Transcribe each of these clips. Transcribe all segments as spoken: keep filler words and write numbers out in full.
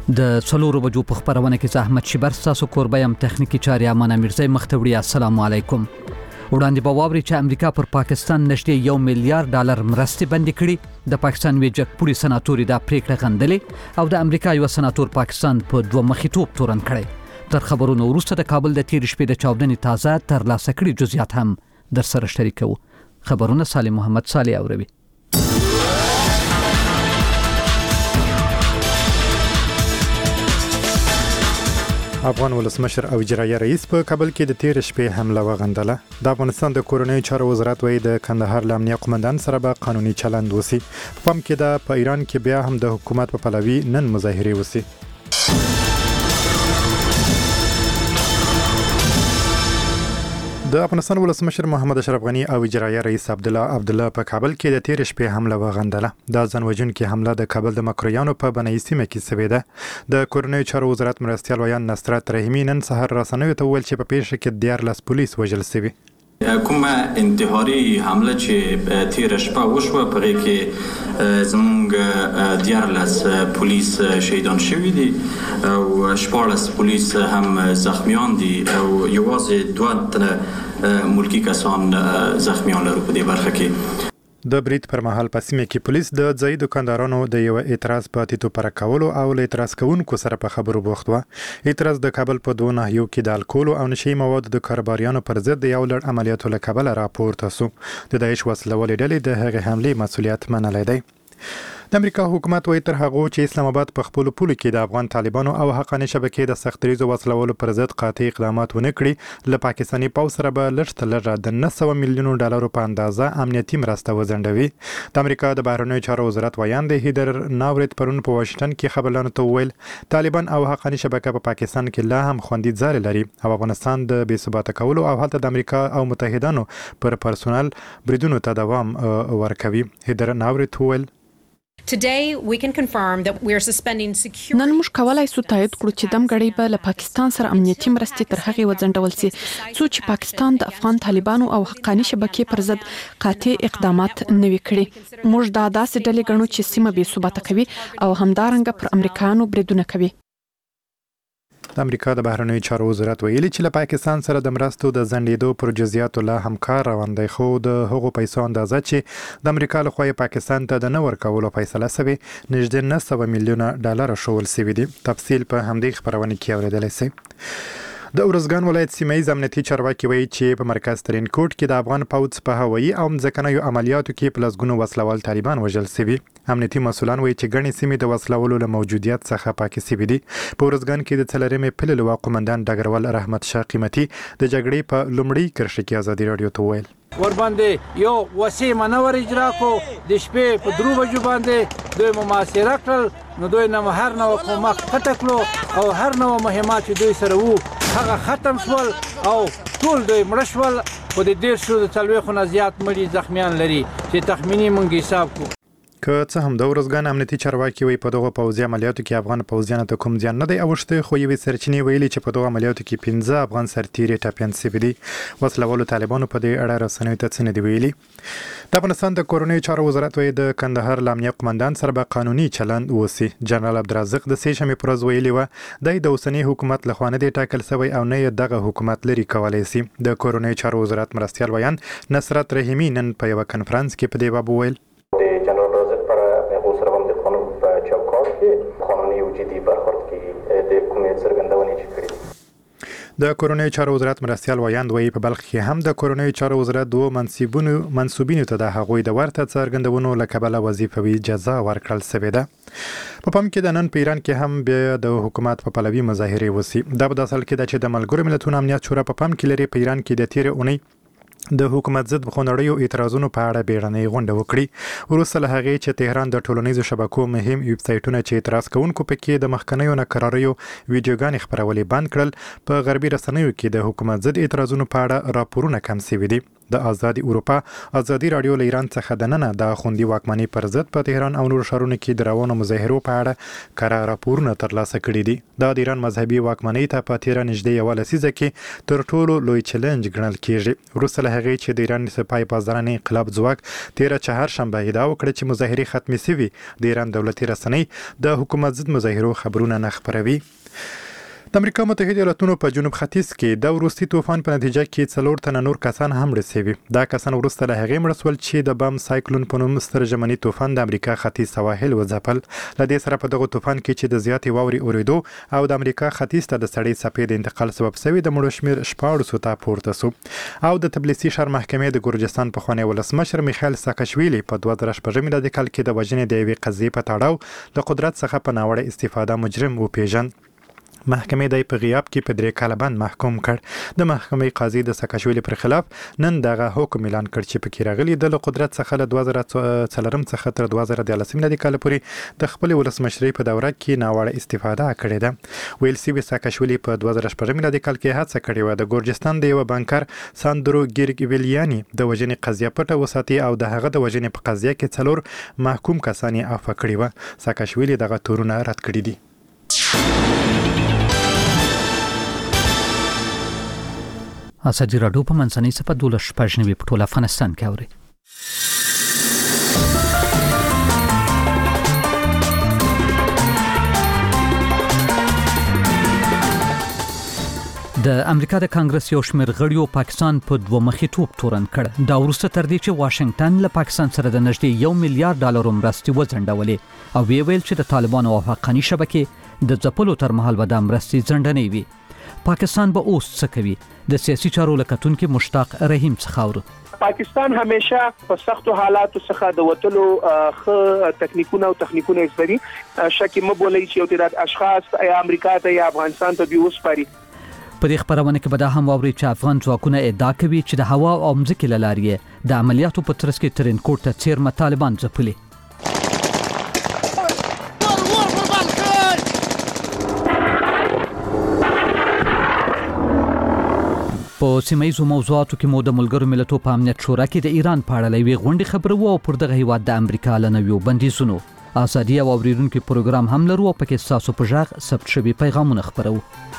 د څلورو بجو په خبرونه کې زحمت شبر تاسو کوربه يم تخنیکی چاري امانه میرزای مختوړي السلام علیکم. وړاندې په واوري چې امریکا پر پاکستان نشته یو میلیارډ ډالر مرستې بندي کړي. د پاکستان ویجک پولیس سناتوري دا پریکړه غندلې او د امریکا یو سناتور پاکستان په دوه مخې توپ تورن کړي. تر خبرونو وروسته د کابل د تیر شپې د چاودنې تازه تر لاسه کړي جزئیات هم در سره شریکو. خبرونه سالم محمد صالح اوروي. افغان ولسمشر او اجرایه رئیس په کابل کې د تیر شپې حمله وغندله. د افغانستان د کورنیو چارو وزارت وایي د کندهار له امنیه قومندان سره به قانوني چلند وسی. په پام کې ده په ایران کې بیا هم د حکومت په پلوي نن مظاهرې وسی. د افغانستان ولسمشر محمد اشرف غنی او اجرایه رئیس عبد الله عبد الله په کابل کې د تیر شپې حمله وغندله. د ځانوژونکي حمله د کابل د مکرویانو په بنایي سیمه کې شوې ده. د کورنیو چارو وزارت مرستیال ویان نصرت رحیمی نن سحر رسنیو ته ویل چې په پیښه کې دیارلس پولیس وژل شوي. کومه انتحاري حمله چې تیر شپه وشوه په هغې کې زموږ دیارلس پولیس شهیدان شوي دي او شپاړس پولیس هم زخمیان دي او یوازې دوه تنه ملکي کسان زخمیان لرو په دې برخه کې. د برید پر مهال په سیمه کې پولیس د ځایي دکاندارانو د یو اعتراض په تیتو پر کولو او له اعتراض کوونکو سره په خبرو بوخت و. اعتراض د کابل په دوه ناحیو کې د الکول او نشي موادو د کاروباریانو پر ضد یو لړ عملیاتو له کابل راپورته شو. د داعش وسلوالې ډلې د هغې حملې مسؤلیت منلی دی. د امریکا حکومت وایي تر هغه چې اسلام آباد په خپل پولو کې د افغان طالبانو او حقاني شبکې د سختریزو وسلوالو پر ضد قاطع اقدامات ونه کړي، له پاکستاني پوځ سره به لږ تر لږه د نه سوه میلیونو ډالرو په اندازه امنیتي مرسته وځنډوي. د امریکا د بهرنیو چارو وزارت ویان دی هیدر ناورت پرون په واشنګټن کې خبرلانو ته وویل طالبان او حقاني شبکه په پاکستان کې لا هم خوندي ځای لري او افغانستان د بې ثباته کولو او هلته د امریکا او متحدانو پر پرسونل بریدونو ته دوام ورکوي. هیدر ناورت وویل Today we can confirm that we are suspending security. نن موږ کولای شو تایید کړو چې دم غړي به له پاکستان سره امنیتي مرستې تر هغه وځنډول شي څو چې پاکستان د افغان طالبانو او حقاني شبکې پر ضد قاطع اقدامات نه وکړي. موږ دا داسې ډلې ګڼو چې سیمه بې ثباته کوي او همدارنګه پر امریکایانو بریدونه کوي. د امریکا د بهرنیو چارو وزارت ویلي چې له پاکستان سره د مرستو د ځنډېدو پر جزئیاتو لا هم کار روان دی، خو د هغو پیسو اندازه چې د امریکا له خوا پاکستان ته د نه ورکولو فیصله شوې نږدې نه سوه میلیونه ډالر ښوول شوي دي. تفصیل په همدې خپرونه کې اورېدلی شئ. د ارزګان ولایت سیمه ییز امنیتي چارواکي وایي چې په مرکز ترینکوټ کې د افغان پوځ په هوایي او ځمکنیو عملیاتو کې په لسګونو وسلوال طالبان وژل شوي. امنیتي مسؤلان وایي چې ګڼې سیمې د وسلوالو له موجودیت څخه پاکې شوي دي. په ارزګان کې د څلورمې پلې لواء قومندان ډګروال رحمت شاه قیمتي د جګړې په لومړۍ کرښه کې ازادي راډیو ته وویل ورباندې یو وسیع منور اجرا کو د شپې په درو بجو باندې دوی مماثله کړل نو دوی نه هر نوع کومک کټکلو او هر نوع مهمات چې دوی سره وو هغه ختم شول او ټول دوی مړه شول. په دې ډېر شو د څلوېښتو نه زیات مړي زخمیان لري چې تخمیني مونږ حساب کو. که څه هم د ارزګان امنیتي چارواکي وایي په دغه پوځي عملیاتو کې افغان پوځیانو ته کوم زیان نه دی اوښتی، خو یوې سرچینې ویلي چې په دغه عملیاتو کې پنځه افغان سرتیري ټپیان شوي دي. وسلوالو طالبانو په دې اړه رسنیو ته څه نه دي ویلي. د افغانستان د کورنیو چارو وزارت وایي د کندهار له امنیه قومندان سره به قانوني چلند وسی. جنرال عبدالرزاق د سې شنبې پر ورځ ویلي وه دی د اوسني حکومت لخوا نه دی ټاکل شوی او نه یې دغه حکومت لرې کولی شي. د کورنیو چارو وزارت مرستیال ویان نصرت رحیمي نن په یوه کنفرانس کې په دې باب وویل د کورنیو چارو وزارت مرستیال ویاند وایي په بلخ کې هم د کورنیو چارو وزارت دوه منصبونو منصوبینو ته د هغوی د ورته څرګندونو له کبله وظیفوي جزا ورکړل شوې ده. په پام کې د نن په ایران کې هم بیا د حکومت په پلوي مظاهرې وسی. دا په اصل کې د چې د ملګرو ملتونو امنیت شورا په پام کې لري په ایران کې د تیر اونۍ د حکومت ضد خونړیو اعتراضونو په اړه بیړنۍ غونډه وکړي. وروسته له هغې چې تهران د ټولنیزو شبکو مهم ویب سایټونه چې اعتراض کوونکو پکې د مخکنیو ناکراریو ویډیوګانې خپرولې بند کړل، په غربي رسنیو کې د حکومت ضد اعتراضونو په اړه راپورونه کم شوي دي. د آزادي اروپا آزادي رادیو له ایران څخه د ننه د خوندي واکمنۍ پر ضد په تهران او نور ښارونو کې د روانو مظاهرو په اړه کره راپورونه ترلاسه کړي دي. دا د ایران مذهبي واکمنۍ ته په تیره نږدې یوه لسیزه کې تر ټولو لوی چیلنج ګڼل کېږي. وروسته له هغې چې د ایران سپاه پاسداران انقلاب ځواک تیره چهارشنبه ادعا وکړه چې مظاهرې ختمې سوي، د ایران دولتي رسنۍ د حکومت ضد مظاهرو خبرونه نه خپروي. د امریکا متحده ایالاتونو په جنوب ختیځ کې د وروستي طوفان په نتیجه کې څلور تنه نور کسان هم مړه شوي. دا کسان وروسته له هغې مړه شول چې د بم سایکلون په نوم ستر ژمني طوفان د امریکا ختیځ سواحل وځپل. له دې سره په دغه طوفان کې چې د زیاتې واورې اورېدو او د امریکا ختیځ ته د سړې څپې د انتقال سبب شوي، د مړو شمېر شپاړسو ته پورته شو. او د تبلیسي ښار محکمې د ګورجستان پخوانی ولسمشر میخایل ساکاشویلي په دوه زره شپږم میلادي کال کې د وژنې د یوې قضیې په تړاو له قدرت څخه په ناوړه استفاده مجرم وپېژند. محکمې د په غیاب کې په درې کاله بند محکوم کړ. د محکمې قاضي د ساکاشویلي پر خلاف نن دغه حکم اعلان کړ چې پکې راغلي د قدرت څخه له دوه زره څلورم څخه تر دوه زره دیارلسم میلادي کال پورې د خپل ولسمشرۍ په دوره کې ناوړه استفاده کړې ده. ویل سوي ساکاشویلي په دوه زره شپږم میلادي کال کې هڅه کړې وه د ګورجستان د یو بانکر ساندرو ګیرګویلیاني د وژنې قضیه پټه وساتي او د هغه د وژنې په قضیه کې څلور محکوم کسان یې عفو کړي وه. ساکاشویلي دغه تورونه رد کړي دي. ازادي راډیو په منځنۍ صفحه دولس شپږ نوي په ټول افغانستان کې اوري. د امریکا د کانګرس یو شمېر غړیو پاکستان په دوه مخي توپ تورن کړ. دا وروسته تر دې چې واشنگټن له پاکستان سره د نږدې یو میلیارډ ډالرو مرستې وځنډولې او ویې ویل چې د طالبانو او حقاني شبکې د ځپلو تر مهال به دا مرستې ځنډنې وي. پاکستان به اوس څه کوي؟ د سیاسي چارو لکتونکي مشتاق رحیم څخه اورو. پاکستان همیشه په سختو حالاتو څخه د وټلو خ تکنیکونه او تخنیکونه زبري شکه مبولای چې یو تعداد اشخاص یا امریکا ته یا افغانستان ته بیوس پاري. په دې خبرونه کې به دا هم واوري چې افغان ځواکونه ادعا کوي چې د هوا او ځمکې له لارې د عملیاتو په ترڅ کې ترینکوټ ته څیرمه طالبان ځپلي. په سیمایي موضوعاتو کې مو د ملګرو ملتونو په امنیت شورا کې د ایران په اړه لوي غونډه خبرو او پر دغه هیواد د امریکا له نویو بندیزونو ازادي او اوریدونکو پروګرام هم لرو او پکې تاسو په ژغ ثبت شوي پیغامونه خبرو.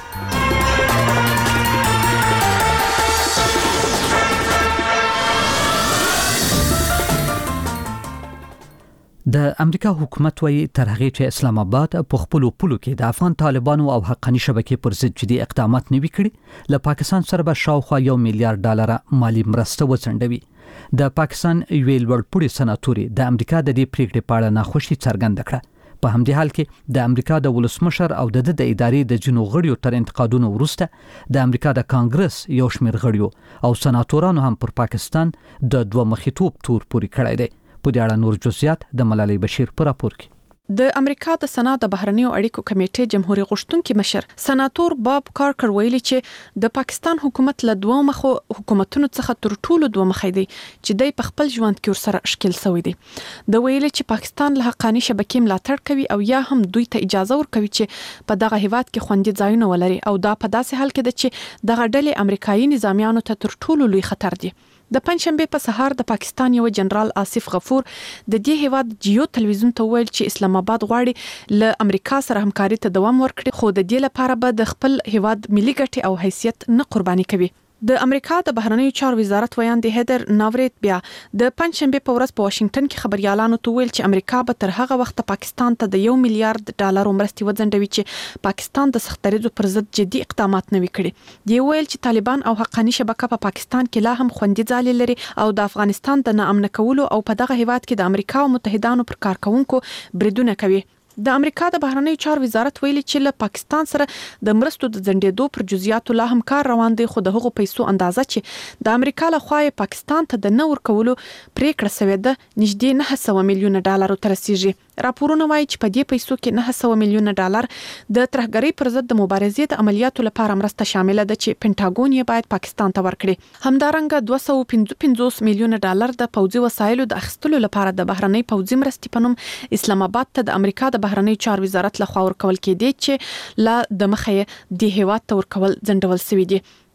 د امریکا حکومت وایي تر هغه چې اسلام آباد په خپل پولو کې د افغان طالبانو او حقاني شبکې پر ضد جدي اقدامات نه وکړي، له پاکستان سره به شاوخوا یو میلیارډ ډالر مالی مرسته وڅنډوي. د پاکستان یو لوړپوړي سناتوري د امریکا د دې پریکړې په اړه ناخوشي څرګنده کړه. په همدې حال کې د امریکا د ولسمشر او د د ادارې د جنو غړیو تر انتقادونو وروسته د امریکا د کانګرس یو شمېر غړیو او سناتورانو هم پر پاکستان د دوه مخي توپ تور پوري کړی دی. په دې اړه نور جزئیات د ملالۍ بشیر په راپور کې. د امریکا د سنا د بهرنیو اړیکو کمیټې جمهوریت غوښتونکي مشر سناتور باب کارکر ویلي چې د پاکستان حکومت له دوه مخو حکومتونو څخه تر ټولو دوه مخې دی چې د خپل ژوند کې ورسره اشکل شوی دی. د ویلي چې پاکستان له حقاني شبکې ملاتړ کوي او یا هم دوی ته اجازه ورکوي چې په دغه هیواد کې خوندي ځایونه ولري او دا په داسې حال کې ده چې دغه ډلې امریکایي نظامیانو ته تر ټولو لوی خطر دي. د پنځشنبه په سهار د پاکستان یو جنرال آصف غفور د دې هیواد جیو تلویزیون ته ویل چې اسلام آباد غواړي له امریکا سره همکاري ته دوام ورکړي، خو د دې لپاره به د خپل هیواد ملي ګټې او حیثیت نه قرباني کوي. د امریکا د بهرنیو چارو وزارت ویاندې هیدر ناورت بیا د پنځشنبه په ورځ په واشنگټن کې خبريالانو ته ویل چې امریکا به تر هغه وخت پاکستان ته د یو میلیارډ ډالر مرستې وځنډوي چې پاکستان د سختریزو پر ضد جدي اقدامات نه وکړي. دی ویل چې طالبان او حقاني شبکه په پاکستان کې لا هم خوندي ځای لري او د افغانستان د ناامن کولو او په دغه هیواد کې د امریکا او متحدانو پر کارکونکو بریدونه کوي. د امریکا د بهرنیو چارو وزارت ویلي چې له پاکستان سره د مرستو د ځنډېدو پر جزئیاتو لا هم کار روان دی، خو د هغو پیسو اندازه چې د امریکا له خوا پاکستان ته د نه ورکولو پریکړه شوې ده نږدې نه سوه میلیونه ډالر ته رسیږي. راپورونه وایي چې په دې پیسو کې نه سوه میلیونه ډالر د ترهګرۍ پر ضد د مبارزې د عملیاتو لپاره مرسته شامل ده چې پینټاګون یې باید پاکستان ته ورکړي. همدارنګه دوه سوه پنځه پنځوس میلیونه ډالر د پوځي وسایلو د اخیستلو لپاره د بهرنۍ پوځي مرستې په نوم اسلام آباد ته د امریکا د بهرنۍ چارو وزارت لخوا ورکول کېدی چې لا د مخه د هیواد ته ورکول ځنډول شوی دی.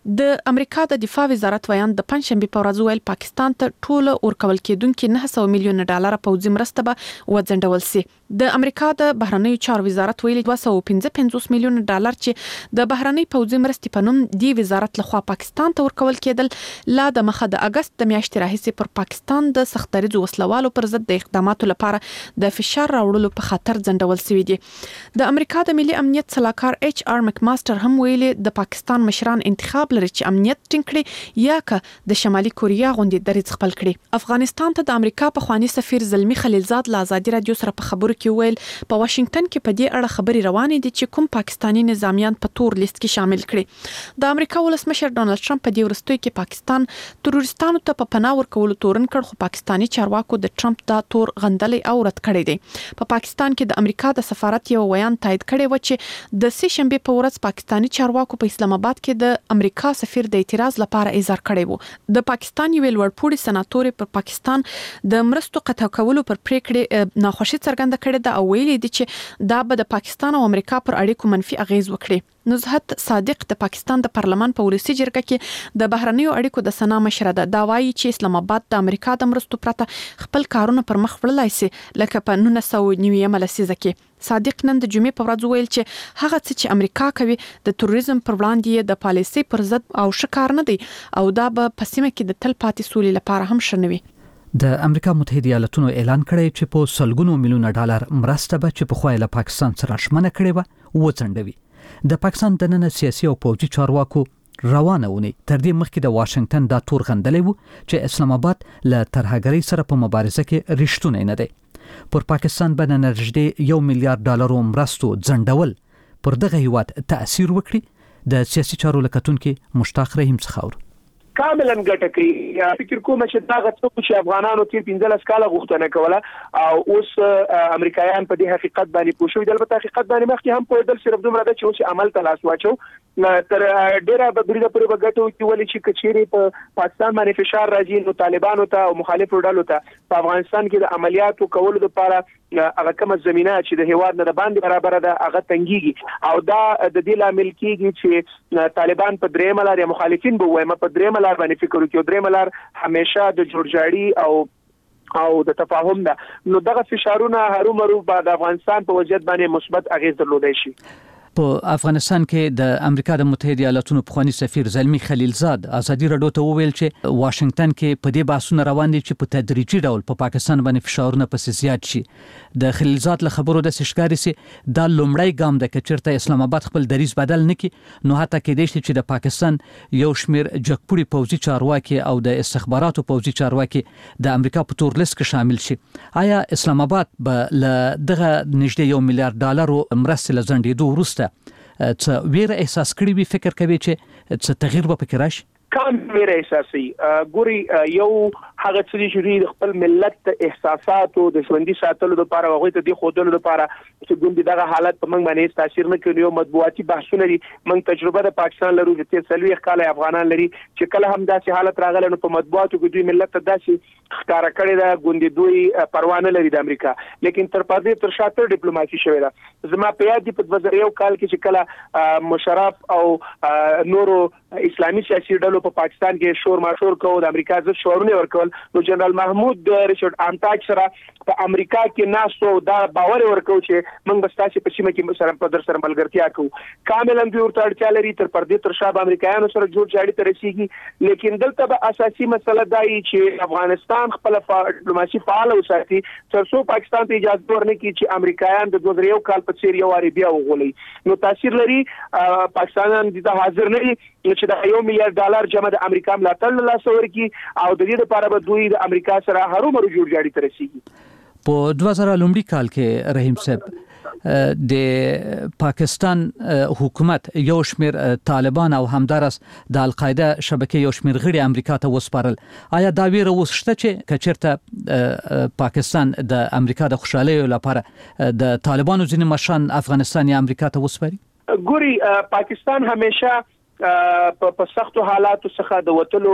د امریکا د دفاع وزارت ویان د پنځشنبه په ورځ ویل پاکستان ته ټول ورکول کېدونکو نه سوه میلیون ډالر پوځي مرسته به وځنډول سي. د امریکا د بهرنیو چارو وزارت ویلي دوه سوه پنځه پنځوس میلیون ډالر چې د بهرنی پوځي مرستې په نوم دی وزارت لخوا پاکستان ته ورکول کېدل لا د مخه د اگست د میاشتې راهیسې پر پاکستان د سختدریز وسلوالو پر ضد د اقداماتو لپاره د فشار راوړلو په خاطر ځنډول شوی دی. د امریکا د ملي امنیت صلاحکار ایچ آر مکماستر هم ویلي د پاکستان مشران انتخاب لري چې امنیت ټینګ کړي یا که د شمالي کوریا غونډې دریځ خپل کړي. افغانستان ته د امریکا په خواني سفیر زلمی خلیلزاد له ازادي رادیو سره په خبرو کې ویل په واشنگټن کې په دې اړه خبري روانې دي چې کوم پاکستانی نظامیان په تور لیست کې شامل کړي. د امریکا ولسمشر ډونالد ټرمپ په دې ورستوي کې پاکستان تروریستانو ته په پناه ورکولو تورن کړ خو پاکستانی چارواکو د ټرمپ دا تور غندلې او رد کړی دی. په پاکستان کې د امریکا د سفارت یو ویان تایید کړی و چې د سه شنبه په ورځ پاکستانی چارواکو په اسلام آباد کې د امریکا سفیر د اعتراض لپاره اظهار کړی وو. د پاکستان یو لوړپوړي سناتور پر پاکستان د مرستو قطع کولو پر پریکړې ناخوشي څرګنده کړې ده او ویلي دي چې دا به د پاکستان او امریکا پر اړیکو منفي اغیز وکړي. نزهت صادق د پاکستان د پارلمان په ولسی جرګه کې د بهرنیو اړیکو د سنا مشر ده. دا وایي چې اسلام آباد د امریکا د مرستو پرته خپل کارونه پر مخ وړلای شي لکه په نولس سوه نوي لسیزه کې. صادق نن د جمعې په ورځ ویل چې هغه څه چې امریکا کوي د تروریزم پر وړاندې د پالیسي پر ضد او شکار نه دی او دا به په سیمه کې د تل پاتې سولې لپاره هم شنوي. د امریکا متحده ایالاتونو اعلان کړی چې په سلګونو میلیونه ډالر مرسته به چې په خوای له پاکستان سره شمنه کړي و وڅنډوي. د پاکستان د نن سیاسي او پوځي چارواکو روانه ونی تر دې مخکې د واشنگټن دا تور غندلې وو چې اسلام آباد له ترهګرۍ سره په مبارزه کې رښتونه نه دی. پر پاکستان باندې نږدې یو میلیارډ ډالر مرستو ځنډول پر دغه هیواد تاثیر وکړي. د سیاسي چارو لکتونکو مشتاق رحیم څخه کاملا ګټه کوي. فکر کوم چې دا غوښتنه چې افغانانو تیر پنځلس کاله غوښتنه کوله او اوس امریکایان په دې حقیقت باندې پوښوي. د البته حقیقت باندې مخکې هم په دل صرف دومره ده چې اوس عمل ته لاس واچو تر ډیره به بریده پرې وګټو چې ولې چې کچيري په پاکستان باندې فشار راځي نو طالبانو ته او مخالفو ډلو ته په افغانستان کې د عملیاتو کولو لپاره هغه کومه زمينه چې د هیواد نه باندې برابر ده هغه تنګيږي او دا د دې لامل کېږي چې طالبان په درېم لار یا مخالفین به وایم په درېم لار باندې فکر وکړي. درېم لار همیشه د جوړجاړي او او د تفاهم ده نو دغه فشارونه هرومرو د افغانستان په وضعیت باندې مثبت اغیز درلودای شي. په افغانستان کې د امریکا د متحده ایالاتونو پخوانی سفیر زلمی خلیلزاد ازادي رادیو ته وویل چې واشنگټن کې په دې بحثونه روان دي چې په تدریجي ډول په پا پاکستان باندې فشارونه پسې زیات شي. د خلیلزاد له خبرو د سشکاري سي د لومړی ګام د کچرته اسلام آباد خپل دریز بدل نکي نو حتی کې د چې د پاکستان یو شمیر جګپوري پوځي چارواکي او د استخباراتو پوځي چارواکي د امریکا په تور لیست کې شامل شي. آیا اسلام آباد به له دغه نږدې یو میلیارډ ډالر مرستې لزندېدو وروسته څه ویره احساس کړی وي فکر کوي چې څه تغییر به پکې راشي؟ کم ویره احساسي ګوري یو هغه څه چې خپل ملت احساساتو د ژوندۍ ساتلو لپاره هغه ته د خودلو لپاره چې ګوندې دغه حالت په موږ باندې تاثیر نه کوي. یو مطبوعاتي بحثونه لري موږ تجربه د پاکستان لرو چې تسلوي خاله افغانان لري چې کله هم داسې حالت راغله نو په مطبوعاتو کې دوی ملت ته داسې ښکارا کړی دا ګوندې دوی پروا نه لري د امریکا لیکن تر پدې تر شاته ډیپلوماسي شوې ده. زما په یاد دي په دوه زره یو کال کې چې کله مشرف او نورو اسلامي سیاسي ډلو په پاکستان کې شور ماشور کوو د امریکا ځ شورونه ورکول نو جنرال محمود ریچارډ انتاج سره په امریکا کې ناسو دا باور ورکو چې موږ بس تاسو په سیمه کې سره په در سره ملګرتیا کوو. کاملا دوی ورته اړتیا لري تر پردې تر شاب امریکایانو سره جوړ جاړي ته رسیږي لیکن دلته به اساسي مسله دا ای چې افغانستان خپل ډیپلوماسي فعال وساتي تر څو پاکستان ته اجازه ورنکړي چې امریکایان د دوه زره یو کال په څیر یو واری بیا وغولي نو تاثیر لري. پاکستان د حاضر نه دي چې دا یو میلیارډ ډالر جمع د امریکا ملاتړ لاس ورکی او د دې لپاره به دوی د امریکا سره هرومرو جوړ جاړي ته رسیږي. په دوه زره لومړي کال کې رحیم صاحب د پاکستان حکومت یو شمیر طالبان او همدارس د القاعده شبکې یو شمیر غړي امریکا ته وسپارل. آیا دا ویره وسشته چې کچرته پاکستان د امریکا د خوشحالۍ لپاره د طالبانو ځینې مشران افغانستان یا امریکا ته وسپاري؟ ګوري پاکستان همیشه په سختو حالاتو څخه د وټلو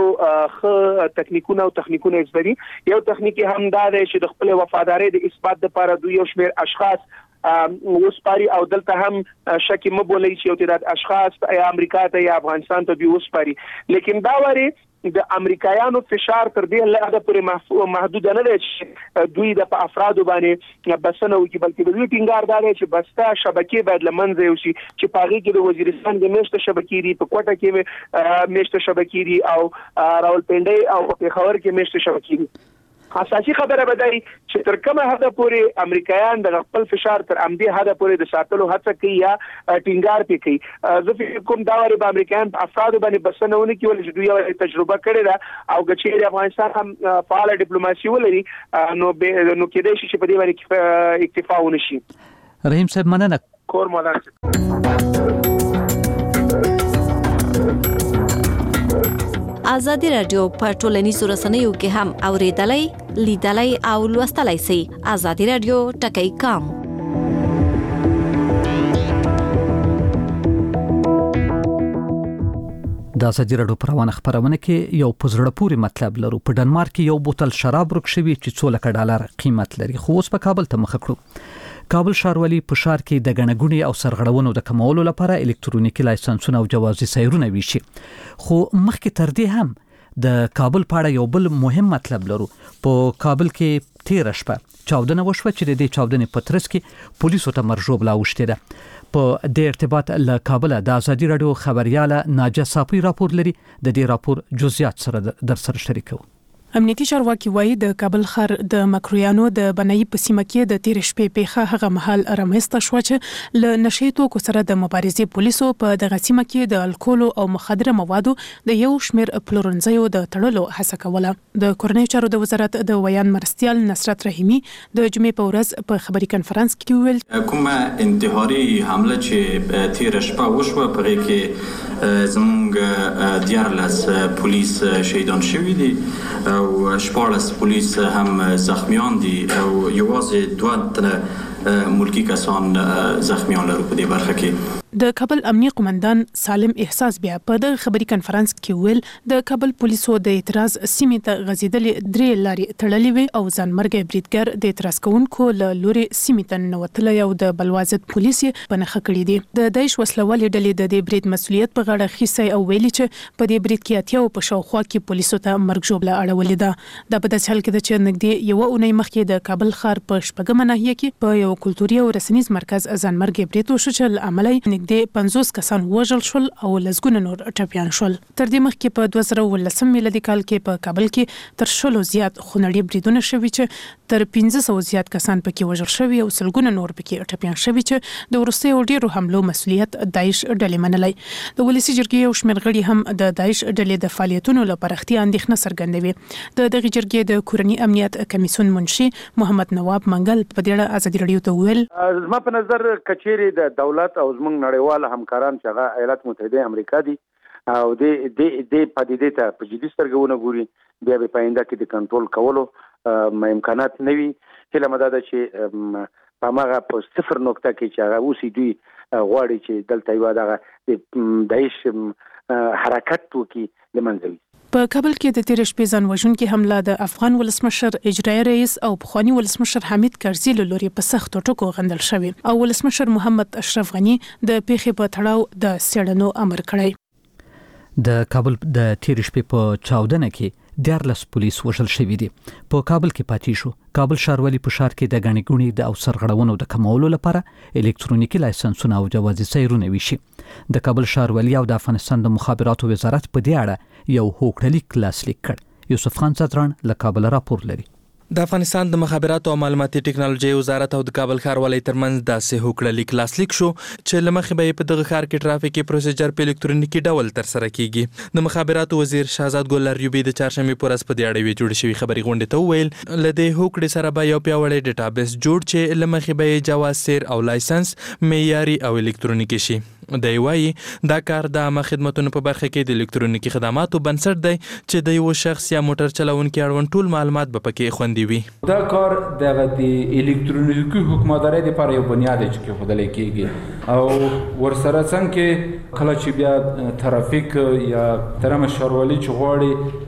خ تکنیکونه او تخنیکونه زبري. یو تخنیکی هم دا دی چې د خپل وفاداری د اثبات لپاره دوی یو شمیر اشخاص وسپاري او دلته هم شک مبولي چې یو تعداد اشخاص یا امریکا ته یا افغانستان ته دی وسپاري لیکن دا وری د امریکایانو فشار تر دې لږه پورې محدود نه دی چې دوی د افرادو باندې بسنه وکړي بلکې د دوی ټینګار دی چې بستا شبکې باید لمنځه یوسي چې پاغي کې د وزیرستان د میشته شبکې دی په کوټه کې میشته شبکې دی او راولپنډي او په خبر کې میشته شبکې دی اساسي خبره بدای چې تر کومه حد پورې امریکایان د خپل فشار تر امدي حد پورې د ساتلو هڅه کوي یا ټینګار پې کوي زه فکر کوم دا وری به امریکایان افراد باندې بسنهونه کوي چې دوی یو تجربه کړې ده او چې افغانستان هم فعال ډیپلوماسي ولري نو نو کېدای شي چې په دې باندې اکتفا ونشي. رحیم صاحب مننه. کور مولا ازادي رادیو په ټولنیزو رسنیو کې هم اوریدلای لیدلای او لوستلای شئ. ازادي رادیو ټکی کام د ازادي رادیو پر روانه خبرونه کې یو پزړه پوری مطلب لرو. په ډنمارک کې یو بوتل شراب ورک شوی چې څو لک ډالر قیمت لري خو اوس په کابل ته مخ کړو. کابل ښاروالي په ښار کې د غنغونی او سرغړونو د کمولو لپاره الکترونیکي لایسنسونه او جوازي سیرونه ویشي. خو مخکې تر دې هم د کابل په اړه یو بل مهم مطلب لرو. په کابل کې تیر شپه چاودنه وشوه چې د دې چاودنې په ترڅ کې پولیسو ته مرجوب لا وشته ده. په دې ارتباط له کابل د ازادي رادیو خبرياله ناجه صافي راپور لري. د دې راپور جزئیات سره در سره شریکو. امنیتي چارواکي وایي د کابل ښار د مکرویانو د بنایي په سیمه کې د تیر شپې پیښه هغه مهال رامنځته شوه چې له نشې توکو سره د مبارزې پولیسو په دغه سیمه کې د الکول او مخدره موادو د یو شمېر پلورنځیو د تړلو هڅه کوله. د کورنیو چارو د وزارت د ویان مرستیال نصرت رحیمی د جمعې په ورځ په خبري کنفرانس کې ویل کومه انتحاري حمله چې تیر شپه وشوه په کې زمونږ دیارلس پولیس شهیدان شوي دي او شپاړس پولیس هم زخمیان دي او یوازې دوه تنه ملکی کسان زخمیان لرو په دې برخه کې. د کابل امنیه قومندان سالم احساس بیا په د خبري کنفرانس کې ویل د کابل پولیسو د اعتراض سیمې ته غزیدلې درې لارې تړلې وي او ځانمرګي بریدګر د اعتراض کوونکو له لوري سیمې ته نوتلې او د بلوازت پولیس په نخښه کړې دي. د دایښ وسلوالې ډلې د دې برید مسولیت په غاړه خېسي او ویلي چې په دې برید کې اتیا په شاوخوا کې پولیسو ته مرګ ژوبله اړولې ده. د په داسې حال کې چې نږدې یو اونۍ مخکې د کابل ښار په شپږمه ناحیه کې په یو کلتوري او رسنیز مرکز ځانمرګي برید وشو چې عملی د پنځوس کسان وژل شول او لسګونه نور ټپيان شول. تر دې مخکې په دوه زره ولسم میلادي کال کې په کابل کې تر شلو زیات خونړي بریدونه شوي چې تر پنځه سوه زیات کسان پکې وژل شوي او سلګونه نور پکې ټپيان شوي چې د وروستیو ډیرو حملو مسولیت داعش ډلې منلای. د ولسی جرګې یو شمېر غړي هم د داعش ډلې د فعالیتونو لپاره اختیار اندېښنه څرګندوي. د دغه جرګې د کورنی امنیت کمیسیون منشي محمد نواب منګل په دې اړه ازادي رادیو ته ویل زما په نظر کچېری د دولت او زموږ نړیوال همکاران چې هغه ایالات متحده امریکا دي او د د د پدیدې ته په جدي سترګونه ګوري بیا به پاینده کې د کنټرول کولو امکانات نه وي. هله مدد چې په ماغه په صفر نقطه کې چې هغه اوسې دوی غواړي چې دلته یو دغه دایښ حرکت وکړي لمنځوي. په کابل کې د تیر شپې ځان وژونکي حمله د افغان ولسمشر اجرایي رئیس او پخوانی ولسمشر حمید کرزي له لوري په سختو ټکو غندل شوی او ولسمشر محمد اشرف غنی د پیښې په تړاو د څېړنو امر کړی. د کابل د تیر شپې په چاودنه کې دیارلس پولیس وژل شوي دي. په کابل کې پاتې شو. کابل ښاروالي په ښار کې د غنی ګونی د او سرغړونو د کمولو لپاره الکترونیکي لایسنسونه او جوازي سیرونه ویشي. د کابل ښاروالي او د افغانستان د مخابراتو وزارت په دې اړه یو هوکړلیک لاسلیک کړ. یوسف خان ستران له کابل راپور لري. د افغانستان د مخابراتو او معلوماتي ټکنالوژي وزارت او د کابل ښاروالۍ ترمنځ داسې هوکړلیک لاسلیک شو چې لمخې به په دغه ښار کې ټرافیکي پروسیجر په الکترونیکي ډول تر سره کیږي. د مخابراتو وزیر شهزاد ګل اریوبی د چهارشنبې په ورځ په دې اړه جوړ شوی خبري غونډې ته وویل ل دې هوکړې سره به یو پیاوړی ډیټابیس جوړ چې لمخې به جواز سیر او لایسنس معیاري او الکترونیکي شي. د وایي دا کار د عامه خدماتو په برخه کې د الکترونیکي خدماتو بنسټ دی چې د یو شخص یا موټر چلونکي اړوند ټول معلومات به پکې خوندي وي. دا کار د الکترونیکي حکومتدارۍ لپاره یو بنیاد چې کې خدای کېږي او ورسره څنګه کله چې بیا ترافیک یا ترمه ښاروالي چې غواړي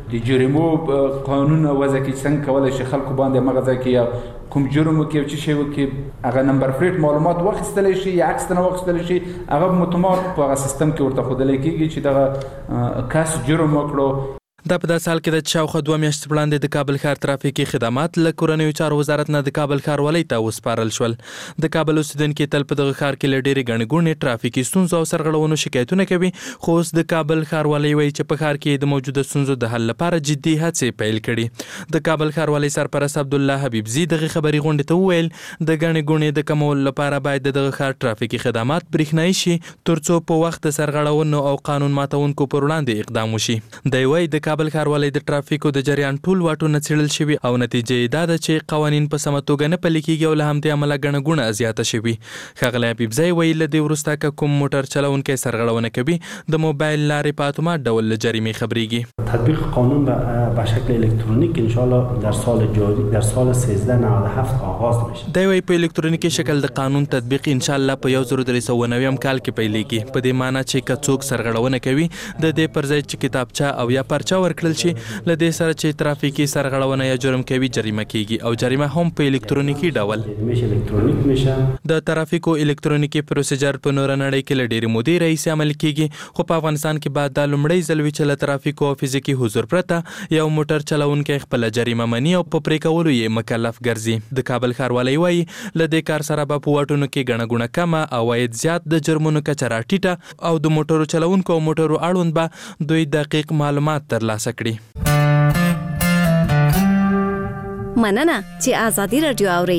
د جریمو قانون وضع کې څنګه کولای شي خلکو باندې مغزه کې کوم جرم کې چې شی وکي هغه نمبر پلیټ معلومات واخیستل شي یا عکس نه واخیستل شي هغه اتومات په هغه سیستم کې ورته ښودل کېږي چې دغه کس جرم وکړو. دا په داسې حال کې د شاوخوا دوه میاشتې وړاندې د کابل ښار ترافیکي خدمات له کورنیو چارو وزارت نه د کابل ښاروالۍ ته وسپارل شول. د کابل اوسیدونکي تل په دغه ښار کې له ډېرې ګڼې ګوڼې ترافیکي ستونزو او سرغړونو شکایتونه کوي، خو اوس د کابل ښاروالۍ وایي چې په ښار کې د موجوده ستونزو د حل لپاره جدي هڅې پیل کړي. د کابل ښاروالۍ سرپرست عبدالله حبیبزي دغه خبري غونډې ته وویل د ګڼې ګوڼې د کمولو لپاره باید د دغه ښار ترافیکي خدمات برېښنایي شي ترڅو په وخت د سرغړونو او قانون ماتونکو پر وړاندې اقدام وشي. دی وایي د کابل ښاروالۍ د ترافیکو د جریان ټول واټونه څېړل شوي او نتیجه یې دا ده چې قوانین په سمه توګه نه پلي کېږي او له همدې امله ګڼه ګوڼه زیاته شوي. ښاغلی حبیبزی وایي له دې وروسته که کوم موټر چلوونکی سرغړونه کوي د موبایل لارې په اتومات ډول له جریمې خبریږي. تطبیق قانون به شکل الکترونیک انشاءالله در سال جاری در سال سیزده نود و هفت آغاز میشه. دی وایي په الکترونیکي شکل د قانون تطبیق انشاءالله په یو زر درې سوه نویم کال کې پیلېږي. په دې معنی چې که څوک سرغړونه کوي د دې پر ځای چې کتابچه او یا پرچه ورکړل شي له دې سره چې ترافیکي سرغړونه یا جرم کوي جریمه کیږي او جریمه هم په الکترونیکي ډول د ترافیکو الکترونیکي پروسیجر په نور نړۍ کې له ډېرې مودې راهیسې عمل کیږي، خو په افغانستان کې بعد دا لومړی ځل وي چې له ترافیکو او فزیکي حضور پرته یو موټر چلوونکی خپله جریمه مني او په پرې کولو یې مکلف ګرځي. د کابل ښاروالۍ وایي له دې کار سره به په واټونو کې ګڼه ګوڼه کمه، عواید زیات، د جرمونو کچه راټیټه او د موټرو چلوونکو او موټرو اړوند به دوی دقیق معلومات ترلاسه کړي. مننه چې آزادي رادیو اوري.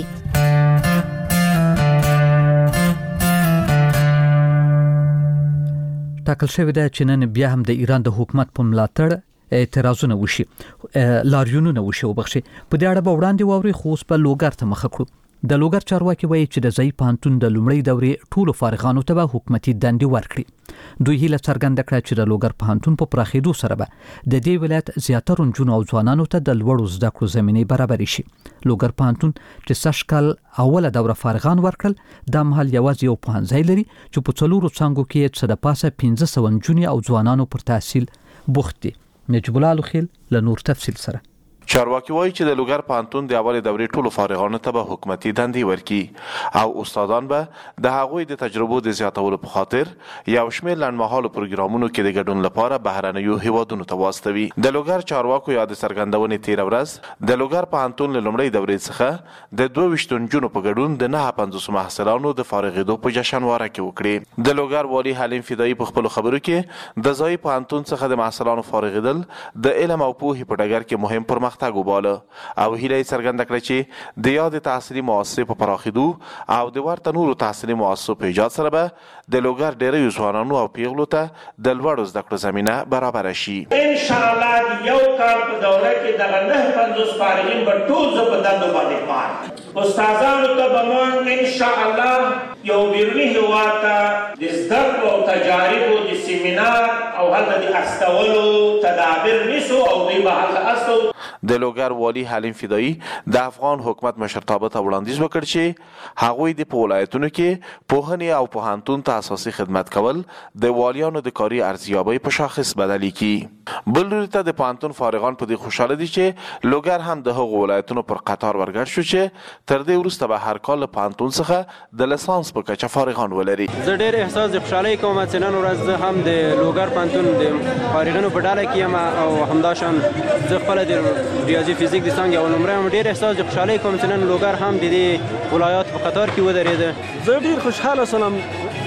ټاکل شوې ده چې نن بیا هم د ایران د حکومت په ملاتړ اعتراضونه وشي، لاریونونه وشي وبخښي. په دې اړه به وړاندې واوري، خو اوس به لوګر ته مخه کړو. د لوګر چارواکي وایي چې د ځای پوهنتون د لومړۍ دورې ټولو فارغانو ته به حکومتي دندې ورکړي. دوی هیله څرګنده کړه چې د لوګر پوهنتون په پراخېدو سره به د دې ولایت زیاتره نجونو او ځوانانو ته د لوړو زده کړو زمینې برابرې شي. لوګر پوهنتون چې سږ کال اوله دوره فارغان ورکړل، دا مهال یوازې یو پوهنځی لري چې په څلورو څانګو کې څه د پاسه پنځه سوه نجونې او ځوانانو پر تحصیل بوخت دي. نجیب الله لوخیل له نور تفصیل سره. چارواکي وایي چې د لوګر پوهنتون د اولې دورې ټولو فارغانو ته به حکومتي دندې ورکړي او استادان به د هغوی د تجربو د زیاتولو په خاطر یو شمېر لنډمهالو پروګرامونو کې د ګډون لپاره بهرنیو هیوادونو ته واستوي. د لوګر چارواکو یاد څرګندونې تېره ورځ د لوګر پوهنتون له لومړۍ دورې څخه د دوه ویشتو نجونو په ګډون د نهه پنځوسو محصلانو د فارغېدو په جشنواره کې وکړې. د لوګر والي حلیم فدایي په خپلو خبرو کې د ځایي پوهنتون څخه د محصلانو فارغېدل د علم او پوهې په ډګر کې مهم پرمختګ وباله او هیله یې څرګنده کړه چې د یاد تحصیلي مؤسسې په پراخېدو او د ورته نورو تحصیلي مؤسسو په ایجاد سره به د لوګر ډېریو ځوانانو او پیغلو ته د لوړو زده کړو زمینه برابره شي. انشاءالله د یو کال په دوره کې دغه نهه پنځوس فارغین به ټول زه په دندو باندې کار استادانو ته به موږ انشاءالله یو بیروني هېواد ته د زده کړو او تجاربو د سیمینار او هلته د استولو تدابیر نیسو او دوی به هلته استو. د لوګر والي حلیم فدایي د افغان حکومت مشرتابه ته وړاندیز وکړ چې هغوی د په ولایتونو کې پوهنې او پوهنتون ته اساسي خدمت کول د والیانو د کاري ارزیابۍ په شاخص بدلې کړي. بل لوري ته د پوهنتون فارغان په دې خوشحاله دي چې لوګر هم د هغو ولایتونو پر قطار ورګډ شو چې تر دې وروسته به هر کال له پوهنتون څخه د لیسانس په کچه فارغان ولري. زه ډېر احساس د خوشحالۍ کوم چې نن ورځ زه هم د لوګر پوهنتون د فارغینو په ډله کې یم او همداشان زه خپله د ریاضي فزیک د څانګې او نمره هم ډېر احساس د خوشحالۍ کوم چې نن لوګر هم د دې ولایاتو په قطار کې ودرېده. زه ډېر خوشحاله شوم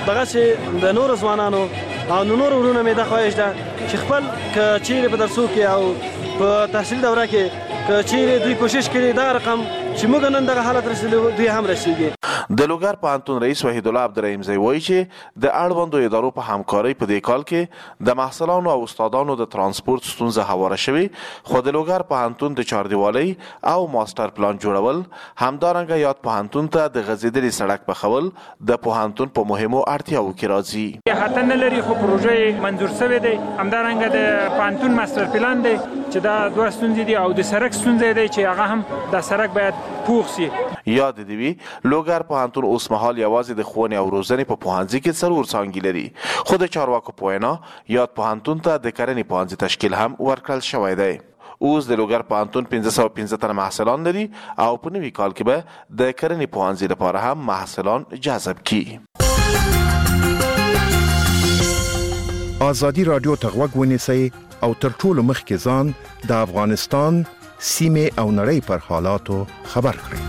دغسې د نورو ځوانانو او د نورو وروڼو مې دا خواهش ده چې خپل که چیرې په درسو کې او په تحصیل دوره کې که چیرې دوی کوشش کړي دا رقم چې موږ نن دغه حالت رسېدلي دوی هم رسېږي. د لوګر پوهنتون رئیس وحید الله عبدالرحیمزی وایي چې د اړوندو ادارو په همکارۍ په دې کال کې د محصلانو او استادانو د ترانسپورت ستونزه هواره شوې، خو د لوګر پوهنتون د چاردیوالۍ او ماستر پلان جوړول همدارنګه یاد پوهنتون ته د غځېدلي سړک پخول د پوهنتون په مهمو اړتیاوو کې راځي. احاطه نه لري خو پروژه منظور شوې دی، همدارنګه د پوهنتون ماستر پلان دی چې دا دوه ستونزې دي او د سرک ستونزې دی چې هغه هم د سرک باید پوخ سي. یاد دی وی لوګر پوهنتون اوس مهال یوازې د ښوونې او روزنې په پوهنځي کې څلور څانګې لري، خو د چارواکو په وینا یاد پوهنتون ته د کرنې پوهنځي تشکیل هم ورکړل شوی دی. اوس د لوګر پوهنتون پنځه سوه پنځه تنه محصلان لري او په نوي کال کې به د کرنې پوهنځي لپاره هم محصلان جذب کړي. آزادي رادیو ته غوږ ونیسئ او تر ټولو مخکې ځان د افغانستان سیمې او نړۍ پر حالاتو خبر کړئ.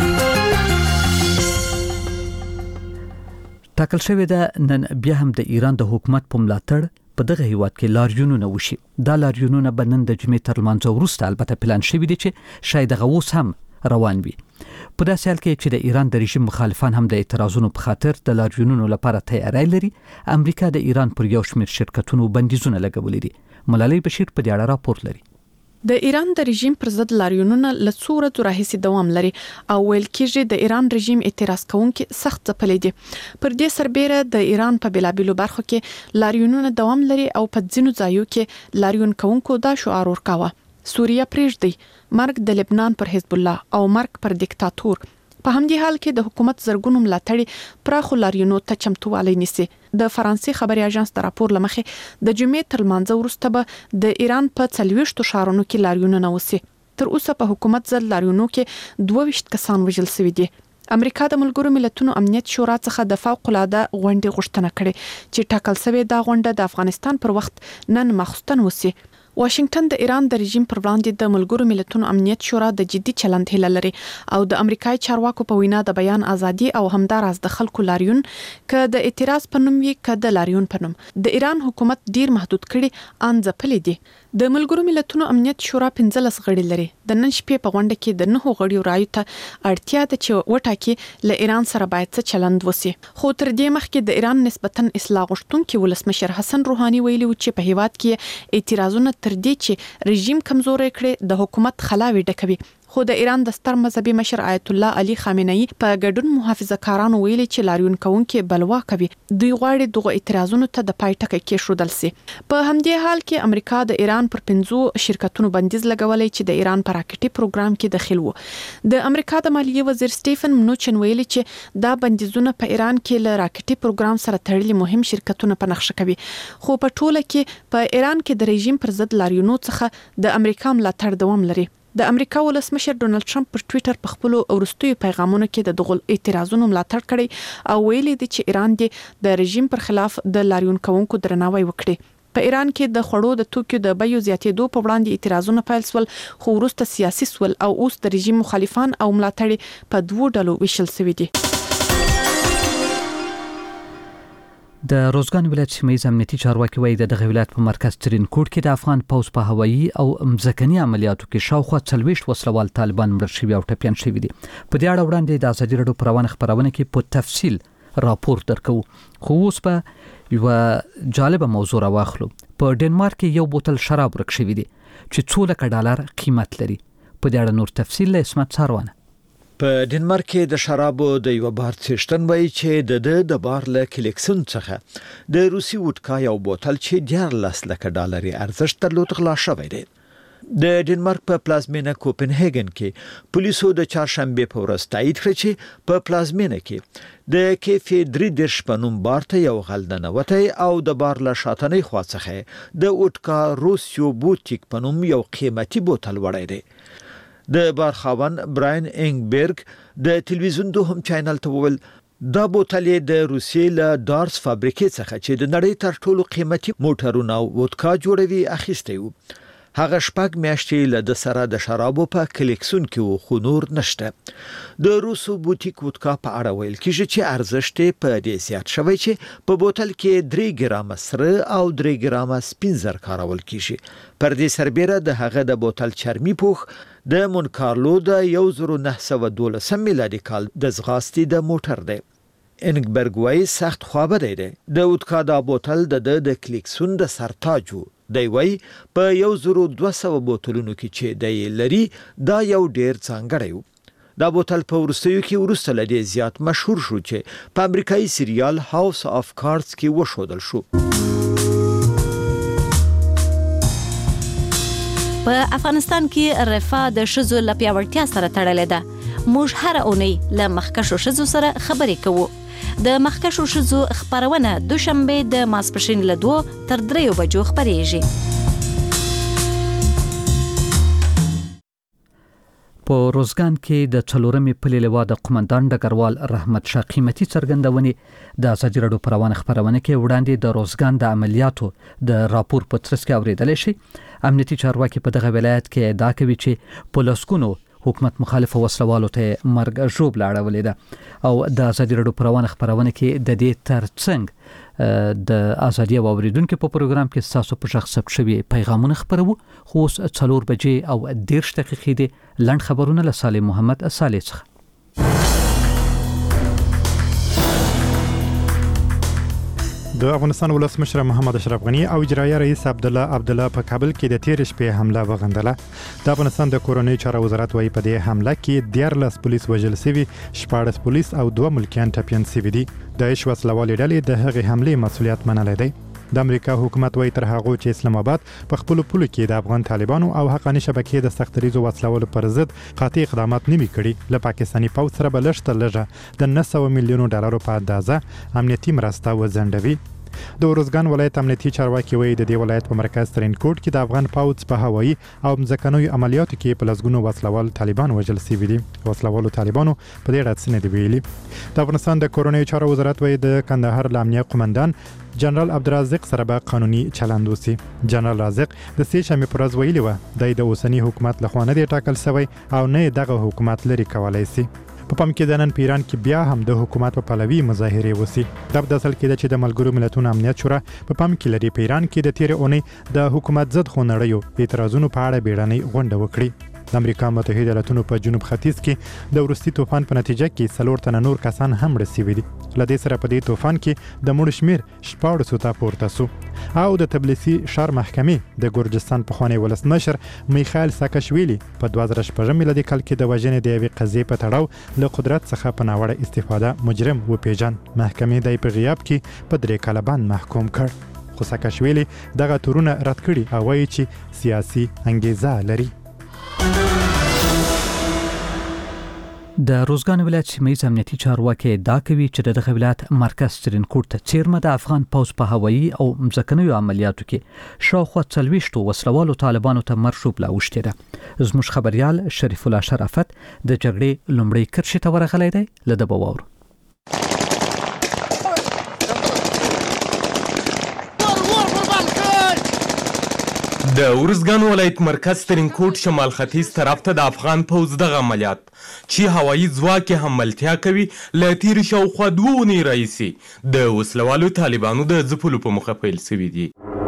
ټاکل شوې ده نن بیا هم د ایران د حکومت په ملاتړ په دغه هیواد کې لاریونونه وشي. دا لاریونونه به نن د جمعې تر لمانځه وروسته البته پلان شوي دي چې شاید هغه اوس هم روان وي. په داسې حال کې چې د ایران د رژیم مخالفان هم د اعتراضونو په خاطر د لاریونونو لپاره تیاری لري، امریکا د ایران پر یو شمېر شرکتونو بندیزونه لګولي دي. ملالۍ بشیر په دې اړه راپور لري. د ایران د رژیم پر ضد لاریونونه له څو ورځو راهیسې دوام لري او ویل کېږي د ایران رژیم اعتراض کوونکي سخت ځپلي دي. پر دې سربېره د ایران په بېلابېلو برخو کې لاریونونه دوام لري او په ځینو ځایو کې لاریون کوونکو دا شعار ورکاوه: سوریه پرېږدئ، مرګ د لبنان پر حزب الله او مرګ پر دیکتاتور. په همدې حال کې د حکومت زرګونو ملاتړي پراخو لاریونو ته چمتووالی نیسي. د فرانسې خبري اژانس د راپور لمخې د جمعې تر لمانځه وروسته به د ایران په څلوېښتو ښارونو کې لاریونونه وسي. تر اوسه په حکومت ضد لاریونو کې دوه ویشت کسان وژل شوي دي. امریکا د ملګرو ملتونو امنیت شورا څخه د فوق العاده غونډې غوښتنه کړې چې ټاکل شوې دا غونډه د افغانستان پر وخت نن ماخوستن وسي. واشنگټن د ایران د رژیم پر وړاندې د ملګرو ملتونو امنیت شورا د جدي چلند هیله لري او د امریکایي چارواکو په وینا د بیان ازادي او همداراز د خلکو لاریون ک د اعتراض په نوم وي ک د لاریون په نوم د ایران حکومت ډیر محدود کړي ان ځپلې دي. د ملګرو ملتونو امنیت شورا پنځلس غړي لري. د نن شپې په غونډه کې د نهو غړیو رایو ته اړتیا ده چې وټاکي له ایران سره باید څه چلند وسی. خو تر دې مخکې د ایران نسبتاً اصلاح غوښتونکي ولسمشر حسن روحاني ویلي و چې په هیواد کې اعتراضونه تر دې چې رژیم کمزوري کړي د حکومت خلاوي ډکوي. خو د ایران د ستر مذهبي مشر آیت الله علي خامنه‌ای په ګډون محافظه کارانو ویلي چې لاریون کوونکي بلوا کوي. دوی غواړي دغه اعتراضونو ته د پای ټکی کېښودل سي. په همدې حال کې امریکا د ایران پر پنځو شرکتونو بندیز لګولای چې د ایران پر راکټي پروګرام کې داخل وو. د امریکا د مالیې وزیر سټیفن منوچن ویلي چې دا بندیزونه په ایران کې له راکټي پروګرام سره تړلي مهم شرکتونه په نقشه کوي. خو په ټوله کې په ایران کې د رژیم پر ضد لاریونونو څخه د امریکا ملاتړ دوام لري. د امریکا ولسمشر ډونالد ټرمپ پر ټوئیټر په خپل وروستیو پیغامونو کې د دغه اعتراضونو ملاتړ کړی او ویلي دی چې ایران د رژیم پر خلاف د لاریون کوونکو درناوی وکړي. په ایران کې د خړو د توکو د بیو زیاتېدو په وړاندې اعتراضونه پیل شول، خو وروسته سیاسي سول او اوس د رژیم مخالفان او ملاتړي په دوو ډلو ویشل شوي دي. د روزګان ولایت سیمه امنیتي چارواکي وایي د دغه ولایت په مرکز ترینکوټ کې د افغان پوځ په هوایي او مځکني عملیاتو کې شاوخوا څلوېښت وسلوال طالبان مړه شوي او ټپیان شوي دي. په دې اړه وړاندې د ازادي راډیو پر روانه خبرونه کې په تفصیل راپور درکو. خو اوس په یو جالبه موضوع راواخلو. په ډنمارک کې یو بوتل شراب ورک شوی دی چې څو لک ډالر قیمت لري. په دې اړه نور تفصیل له اسمت ساروانه. په ډنمارک کې د شرابو د یو بار څښتن وایي چې د د د بار له کلیکسن څخه د روسي وډکا یو بوتل چې دیارلس لک ډالر ارزښت درلود غلا شوی دی. د ډنمارک په پلازمینه کوپنهاګن کې پولیسو د چهارشنبه په ورځ تایید کړ چې په پلازمینه کې د کیفې درې دیرش په نوم بار ته یو غل ننوتی او د بار له شاتنۍ خوا څخه د وډکا روسیو بوتیک په نوم یو قیمتي بوتل وړی دی. د بار خاوند براین انګبرګ د تلویزیون دوهم چینل ته وویل دا بوتل د روسیې له دارس فابریکې څخه چې د نړۍ تر ټولو قیمتي موټرونه او وډکا جوړوي اخیستی و. هغه شپږ میاشتې له د سره د شرابو په کلیکسون کې و خو نور نشته. د روسو بوتیک وډکا په اړه ویل کېږي چې ارزښت په دې زیات شوی چې په بوتل کې درې ګرامه سره او درې ګرامه سپین زر کارول کېږي. پر دې سربېره د هغه د بوتل چرمي پوښ د مونکارلو د یو زر نه سوه دولسم میلادي کال د ځغاستې د موټر دی. انګبرګ وایي سخت خوابدی دی. د وډکا دا بوتل د د کلیکسون د سرتاج و. دی وایي په یو زر دوه سوه بوتلونو کې چې دی لري دا یو ډیر ځانګړی و. دا بوتل په وروستیو کې وروسته له دې زیات مشهور شو چې په امریکایي سریال هاوس آف کارډز کې وښودل شو. په افغانستان کې رفاه د ښځو له پیاوړتیا سره تړلې ده. موږ هره اونۍ له مخکښو ښځو سره خبرې کوو. د مخکښو ښځو خپرونه دوشنبه د ماسپښین له دوو تر دریو بجو خپریږي. په روزګان کې د څلورمې پلې لوا د قومندان ډګروال رحمت شاه قیمتي څرګندونې د ازادي راډیو په روانه خپرونه کې وړاندې د روزګان د عملیاتو د راپور په ترڅ کې اوریدل شي. امنیتي چارواکي په دغه ولایت کې ادعا کوي چې په لسګونو حکومت مخالف وسلوالو ته مرګ ژوبله اړولې ده او د ازادي راډیو په روانه خپرونه کې د دې ترڅنګ د ازادي او اوریدونکو په پروګرام کې تاسو په شخص ثبت شوی پیغامونه خبرو. خو څلور بجې او دیرش دقیقې دي لنډ خبرونه له صالح محمد صالح څخه. د افغانستان ولسمشر محمد اشرف غنی او اجرایي رئیس عبد الله عبد الله په کابل کې د تیر شپې حمله وغندله. د افغانستان د کورنۍ چارو وزارت وايي په دې حمله کې دیارلس پولیس وژل شوي، شپاړس پولیس او دوه ملکیان ټپیان شوي دي. د عیش وسلوالې ډلې د هغې حملې مسؤلیت منلی دی. د امریکا حکومت وايي تر هغه چې اسلام آباد په خپل پولو کې د افغان طالبانو او حقاني شبکې د سختریزو وسلوالو پر ضد قاطع اقدامات نه کړي، له پاکستاني پوځ سره به لږ تر لږه د نه سوه میلیونو ډالرو په اندازه امنیتي مرسته وځنډوي. د روزګان ولایت امنیتي چارواکي وایي د دې ولایت په مرکز ترینکوټ کې د افغان پوځ په هوایي او ځمکنیو عملیاتو کې په لسګونو وسلوال طالبان وژل شوي دي. وسلوالو طالبانو په دې اړه څه نه دي ویلي. د افغانستان د کورنۍ چارو وزارت وایي د کندهار له امنیه قومندان جنرال عبدالرازق سره به قانوني چلند وسی. جنرال رازق د سې شنبې پر ورځ ویلي و د اوسني حکومت لخوا نه دی ټاکل شوی او نه دغه حکومت لري کولای شي. په پام کې د نن په ایران کې بیا هم د حکومت په پلوي مظاهرې وسی. دا د اصل کې چې د ملګرو ملتونو امنیت شورا په پام کې لري په ایران کې د تیر اونۍ د حکومت ضد خونړیو اعتراضونو په اړه بیړنۍ غونډه وکړي. د امریکا متحده ایالاتونو په جنوب ختیځ کې د وروستي طوفان په نتیجه کې څلور تنه نور کسان هم مړه شوي دي. له دې سره په دې طوفان کې د مړو شمیر شپاړسو ته پورته سو. او د تبلیسي ښار محکمې د ګورجستان پخوانی ولسمشر میخائیل ساکاشویلی په دوه زره شپږم میلادي کال کې د وژنې د یوې قضیې په تړاو له قدرت څخه په ناوړه استفاده مجرم وپیژن. محکمې د په غیاب کې په درې کاله باندې محکوم کړ. خو ساکاشویلی دغه تورونه رد کړي او وایي چې سیاسي انګیزه لري. د روزګان ولایت سیمه‌ییز امنیتي چارواکي ادعا کوي چې دغه ولایت مرکز ترینکوټ ته څیرمه د افغان پوځ په هوایي او ځمکنیو عملیاتو کې شاوخوا څلوېښتو وسلوالو طالبانو ته مرګ ژوبله اوښتې ده. زموږ خبریال شریف الله شرافت د جګړې لومړۍ کرښې ته ورغلی دی. له ده به واورو. د ورزګان ولایت مرکز ترینکوټ شمال ختیځ طرف ته د افغان پوځ دغه عملیات چې هوایي ځواک یې حملتیا کوي له تېرې شاوخوا دوه اونۍ راهیسې د وسلوالو طالبانو د ځپلو په موخه پیل شوي دي.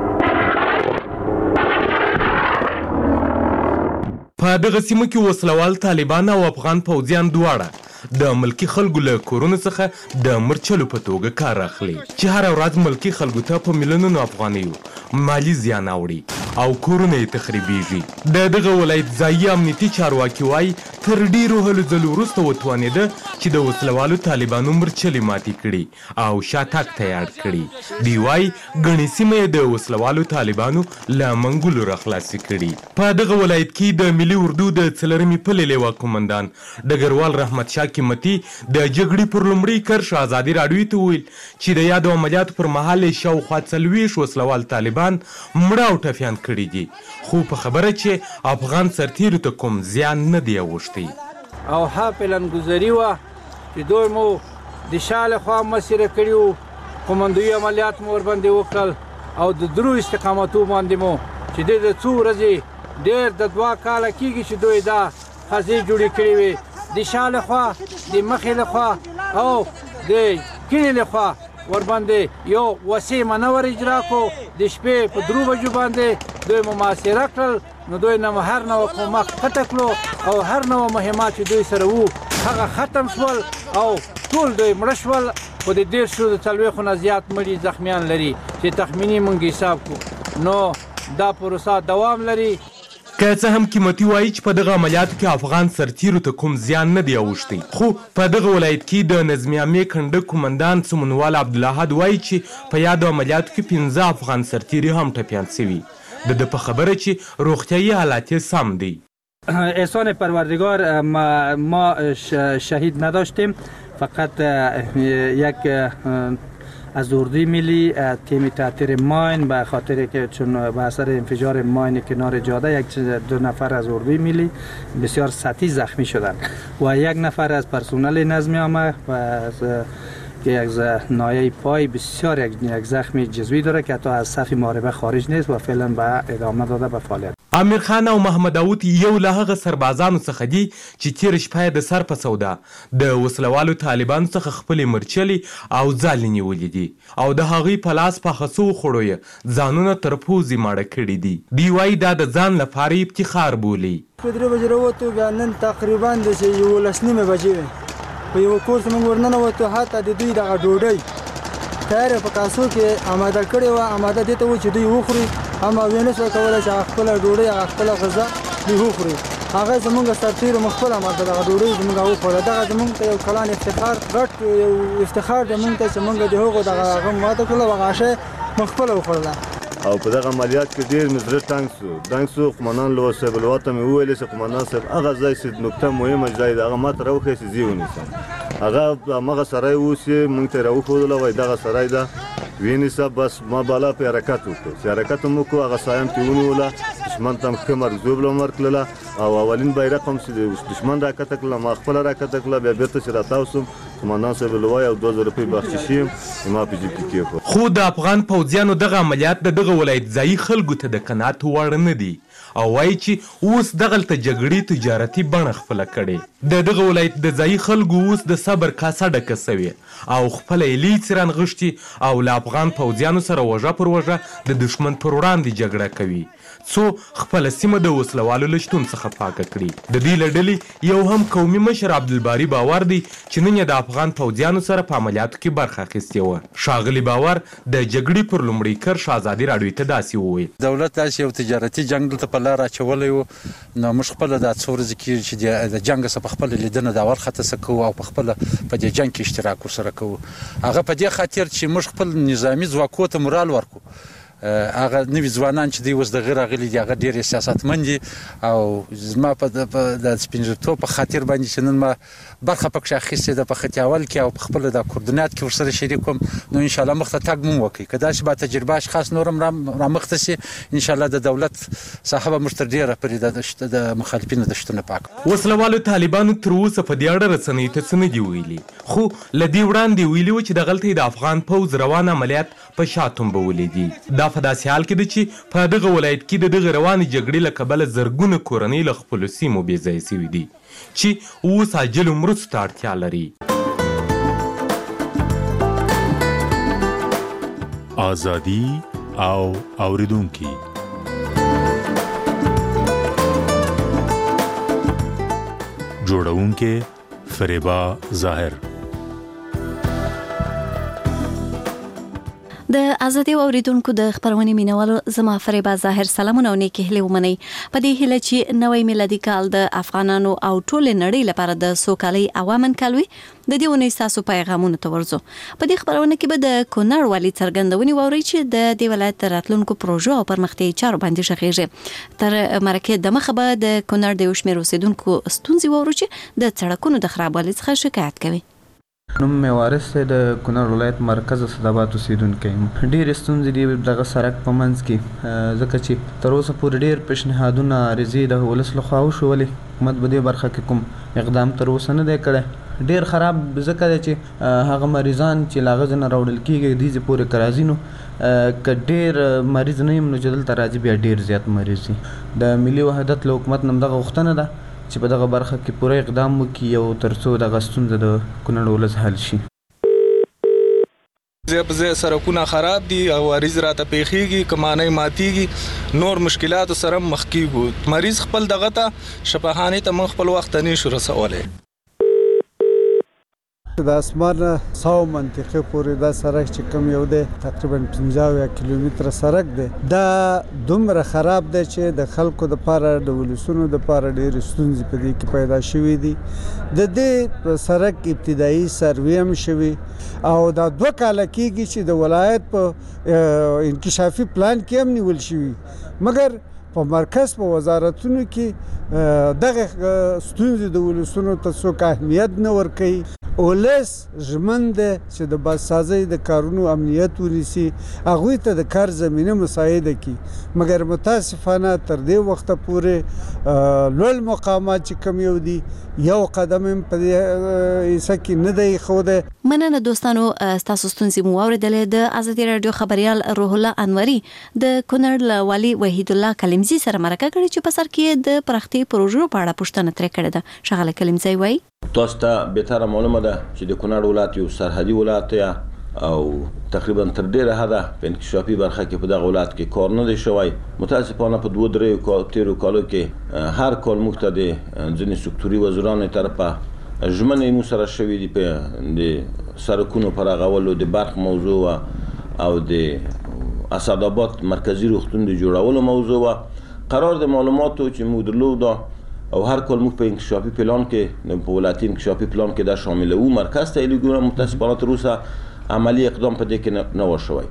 په دغه سیمه کې وسلوال طالبان او افغان پوځیان دواړه د ملکی خلکو له کورونو څخه د مرچلو په توګه کار اخلي چې هر ورځ ملکی خلکو ته په میلیونونو افغانیو مالی زیان اوړي او کورونه یې تخریبیږي. د دغه ولایت ځایي امنیتي چارواکي وایي تر ډیرو هلو ځلو وروسته وتوانېده چې د وسلوالو طالبانو مرچلې ماتې کړي او شاتګ ته یې اړ کړي. دوی وایي ګڼې سیمې یې د وسلوالو طالبانو له منګولو راخلاصې کړي. په دغه ولایت کې د ملي اردو د څلورمې پلې لوا قومندان ډګروال رحمت شاه قیمتي د جګړې پر لومړۍ کرښه ازادي راډیو ته وویل چې د یادو عملیاتو پر مهال یې شاوخوا څلوېښت وسلوال طالبان مړه او ټپیان کړي دي، خو په خبره چې افغان سرتیرو ته کوم زیان نه دی اوښتی. او ها پلنګذري وه چې دوی مو د شاله خوا مسیره کړي وو، قومندوي عملیات مو ورباندې وکړل او د درو استقامتو باندې مو چې د د څو ورځې ډېر د دوه کاله کېږي چې دوی دا خزې جوړې کړې وې د شاله خوا د مخې له خوا او د کیڼې له خوا ورباندې یو وسیع منور اجرا کو. د شپې په درو بجو باندې دوی مو محاصره کړل، نو دوی نه هر نوع کومک قطع کړو او هر نوع مهمات چې دوی سره وو هغه ختم شول او ټول دوی مړه شول. خو د دېرشو د څلوېښتو نه زیات مړي زخمیان لري چې تخمیني موږ حساب کړو. نو دا پروسه دوام لري. که څه هم قیمتي وایي چې په دغه عملیاتو کې افغان سرتیرو ته کوم زیان نه دی اوښتی، خو په دغه ولایت کې د نظمیه کنډک قومندان سمونوال عبدالله وایي چې په یادو عملیاتو کې پنځه افغان سرتیري هم ټپیان شوي. د د په خبره چې روغتیايي حالات سم دی. احسان پروردگار ما, ما شهید نداشتیم، فقط یک از اردوی ملی تیم تأثیر ماین به خاطر که چون به اثر انفجار ماین کنار جاده یک دو نفر از اردوی ملی بسیار سطحی زخمی شدند و یک نفر از پرسنل نظامی عامه و از که یک نایه پای بسیار یک, یک زخم جزوی داره که حتی از صف محاربه خارج نیست و فعلا به ادامه داده به فعالیت. امیر خان او محمد داوود یو له هغه سربازانو څخه دي چې تیر شپه د سر په سودا د وسلوالو طالبانو څخه خپلې مرچلې او ځالې نیولې دي او د هغوی په لاس پاخه سوو خوړو یې ځانونه تر پوزې ماړه کړي دي. دوی وایي دا د ځان لپاره افتخار بولي. په درې بجې راووتو، بیا نن تقریبا د چې یولس نیمې بجې وې په یوه کور ته موږ ورننوتو، حتی د دوی دغه ډوډۍ تیاره په کاسو کې اماده کړې وه، اماده دې ته و چې دوی وخوري، اما وی نه شوه کولی چې هغه خپله ډوډۍ هغه خپله غذا دوی وخوري. هغه زمونږ سرتېرو موږ خپله ماته دغه ډوډۍ زمونږ وخوړه. دغه زمونږ ته یو کلان افتخار، غټ یو افتخار دی مونږ ته چې مونږ د هغو دغه هغه ماته کړله، هغه غاښه موږ خپله وخوړله. او په دغه عملیات کې ډېر مې زړه تنګ سو تنګ سو قمندان لوا صاحب لوا ته مې وویلې چې قمندان صاحب هغه ځای چې نکته مهمه ځای دی هغه ما ته راوښیه چې زه یې ونیسم. هغه همغه سړی اوس یې موږ ته یې راوښودله، وایي دغه سړی ده وینیسه. بس ما بالا پې حرکت وکړو، چې حرکت هم وکړو هغه سایم پې ونیوله، دښمن ته هم ښه مرګ هم ورکړله او اولین بیرق هم چې دښمن راکښته کړله ما خپله راکښته کړله. بیا بېرته چې راتاو سوم قمندان صاحب لوا یو دوه زره روپۍ بخششي ما په جیب کې کېښود. خو د افغان پوځیانو دغه عملیات د دغه ولایت ځایي خلکو ته د قناعت وړ نه دي او وایي چې اوس دغلته جګړې تجارتي بڼه خپله کړې. د دغه ولایت د ځایي خلکو اوس د صبر کاسه ډکه سوې او خپله یې لیڅې رانغښتي او له افغان پوځیانو سره وژه پر وژه د دښمن پر وړاندې جګړه کوي څو خپله سیمه د وسلوالو له شتون څخه پاکه کړي. د دې له ډلې یو هم قومي مشر عبدالباري باور دی چې نن یې د افغان پوځیانو سره په عملیاتو کې برخه اخیستې وه. ښاغلي باور د جګړې پر لومړي کرښ ازادي راډیو ته داسې وویل: دولت داسې یو تجارتي جنګ دلته په لار اچولی و، نو موږ خپله دا څو ورځې کېږي چې د جنګ څخه په خپله لیدنه دا ورخطه څه کوو او په خپله په دې جنګ کې اشتراک ورسره کوو. هغه په دې خاطر چې موږ خپل نظامي ځواکو ته مورال ورکو. هغه نوي ځوانان چې دوی اوس دغه راغلي دي هغه ډېر سیاستمند دي او زما په د سپینږیرتوب په خاطر باندې چې نن ما برخه پکښې اخیستې ده په خط اول کې او په خپله دا کوردینات کې ورسره شریک وم، نو انشاءالله مخته تګ مو وکړي. که داسې با تجربه اشخاص نور هم رامخته سي انشاءالله د دولت صاحبه موږ تر ډېره پورې د مخالفینو د شتونه پاک. وسلوالو طالبانو تر اوسه په دې اړه رسنیو ته څه نه دي ویلي، خو له دې وړاندې ویلي وو چې دغلته یې د افغان پوځ روان عملیات په شا تومبولي دي. دا په داسې حال کې ده چې په دغه ولایت کې د دغه روانې جګړې له کبله زرګونه کورنۍ له خپلو سیمو بې ځایه سوي دي چې اوس عاجلو مرستو ته اړتیا لري. ازادي او اوریدونکي جوړونکي فریبا ظاهر. د ازادي اوریدونکو د خبرونې مینوالو زما فریبا ظاهر سلامونه او نیکی هیله ومنئ. په دې هیله چې نوی میلادي کال د افغانانو او ټولې نړۍ لپاره د سوکالۍ او امن کال وي. د دې اونۍ ستاسو پیغامونو ته ورځو. په دې خبرونه کې به د کونړ والي څرګندونې واورئ چې د دې ولایت د راتلونکو پروژو او پرمختیایي چارو باندې غږیږي. تر مرکې دمخه به د کونړ د یو شمېر اوسیدونکو ستونزې واورو چې د سړکونو د خرابوالي څخه شکایت کوي. نوم مې وارث دی، د کونړ ولایت مرکز اسداباد اوسیدونکی یم. ډېرې ستونزې دي دغه سړک په منځ کې، ځکه چې تر اوسه پورې ډېر پیشنهادونه عریضې د ولس لخوا وشولې، حکومت په دې برخه کې کوم اقدام تر اوسه نه دی کړی. ډېر خراب ځکه دی چې هغه مریضان چې له هغه ځای نه راوړل کېږي دې پورې که راځي نو که ډېر مریض نه یم نو چې دلته راځي بیا ډېر زیات مریض دي. د ملي وحدت له حکومت نه همدغه غوښتنه ده چې په دغه برخه کې پوره اقدام وکړي او تر څو دغه ستونزه د کونړ ولس حل شي. ځای په ځای سړکونه خراب دي او عریض راته پیښیږي، کمانۍ ماتیږي، نور مشکلاتو سره مخ کیږو. مریض خپل دغه ته شفاخانې ته موږ خپل وخت ته نشو رسولی. د اسمان ساو منطقه پورې دا سړک چې کوم یو دی تقریبا پنځه کیلومتره سړک دی دا دومره خراب دی چې د خلکو د پاره د ولسونو د پاره ډېر ستونزې په دې کې پیدا شوې دي د دې سړک ابتدایي سروې هم شوی او دا دوه کاله کېږي چې د ولایت په انکشافي پلان کې هم نیول شوی مګر په مرکز په وزارتونو کې دغه ستونزې د ولسونو ته څوک اهمیت نه ورکوي ولس ژمن دی چې د بازسازۍ د کارونو امنیت ونیسي هغوی ته د کار زمینه مساعده کړي مګر متاسفانه تر دې وخته پورې لوړ مقامات چې کوم یو دي یو قدم هم په دې حصه کې نه دی ایښودی. مننه دوستانو، ستاسو ستونزې مو واورېدلې. د ازادي راډیو خبریال روح الله انوري د کونړ له والي وحید الله کلیمزي سره مرکه کړې چې په سر کې د پراختي پروژو په اړه پوښتنه ترې کړې ده. ښاغلی کلیمزي وایي تاسو ته بهتره معلومه ده چې د کونړ ولایت یو سرحدي ولایت دی او تقریبا تر ډیره حده په انکشافي برخه کې په دغه ولایت کې کار نه دی شوی. متاسفانه په دوه درې تیرو کالو کې هر کال موږ ته د ځینې سکتوري وزیرانو طرفه ژمنې مو سره شوي دي په د سړکونو په رغولو، د برق موضوع او د اسداباد مرکزي روغتون د جوړولو موضوع قرار د معلوماتو چې موږ درلوده او هر کال موږ په انکشافي پلان کې په ولایتي انکشافي پلان کې دا شامل وو. مرکز ته لیږو متاسفانه تر اوسه عملی اقدام په دې کې نه و شوی.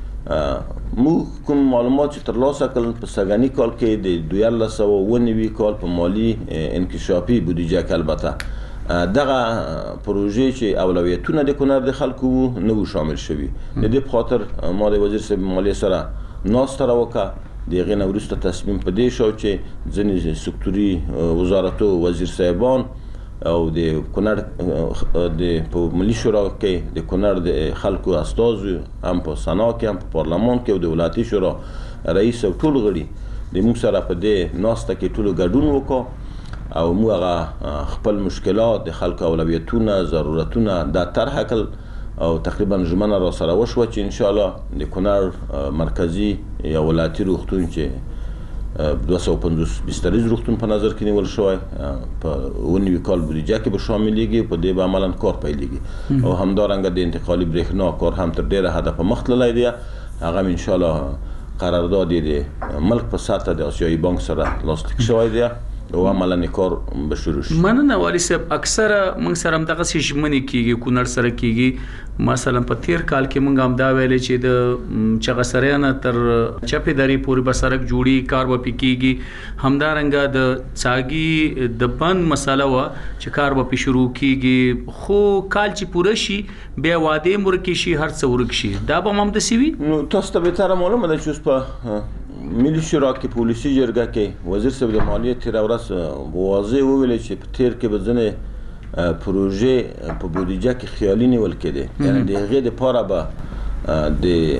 موږ کوم معلومات چې ترلاسه کړل په سږني کال کې د دوه هزار سوه اوه نوي کال په مالی انکشافي بودیجه کې البته دغه پروژې چې اولویتونه د کونړ د خلکو نه وو شامل شوي. د دې په خاطر ما د وزیر صاحب مالیې سره ناسته راوکړه. د هغې نه وروسته تصمیم په دې شو چې ځینې سکتوري وزارتو وزیر صاحبان او د کونړ د په ملي شورا کې د کونړ د خلکو استازو هم په سنا کې هم په پارلمان کې او د ولایتي شورا رئیس او ټول غړي د موږ سره په دې ناسته کې ټولو ګډون وکړو او موږ هغه خپل مشکلات د خلکو اولویتونه ضرورتونه دا طرحه کړل او تقریبا ژمنه را سره وشوه چې ان شاء الله د کونړ مرکزي یا ولایتي روغتون چې دوه سوه پنځوس بستریز روغتون په نظر کې نیول شوی په اوه نوي کال بودیجه کې به شاملېږي. په دې به عملا کار پیلېږي او همدارنګه د انتقالي برېښنا کار هم تر ډېره حده په مخ تللی دی. هغه ان شاء الله قرارداد د ملک په سطح د آسیایي بانک سره لاسلیک شوی دی او عملا کار به شروع شي. مننه والي صاحب. اکثره موږ سره هم دغه ژمنې کېږي کونړ سره کېږي. مثلا په تیر کال کې موږ هم دا ویلې چې د چغسریانه تر چپېدرې پورې به سړک جوړي کار به پې کېږي. همدارنګه د څاګي د بند مسله وه چې کار به پې شروع کېږي خو کال چې پوره شي بیا وعدې هم ورکې شي هر څه ورک شي. دا به هم همداسې وي؟ نو تاسو ته بهتره معلومه ده چې اوس په ملي شورا کې پولیسي جرګه کې وزیر صاحب د مالیې تېره ورځ واضح وویلې چې په تیر کې به ځینې پروژې په بودیجه کې خیالي نیول کېدې، یعنې د هغې دپاره به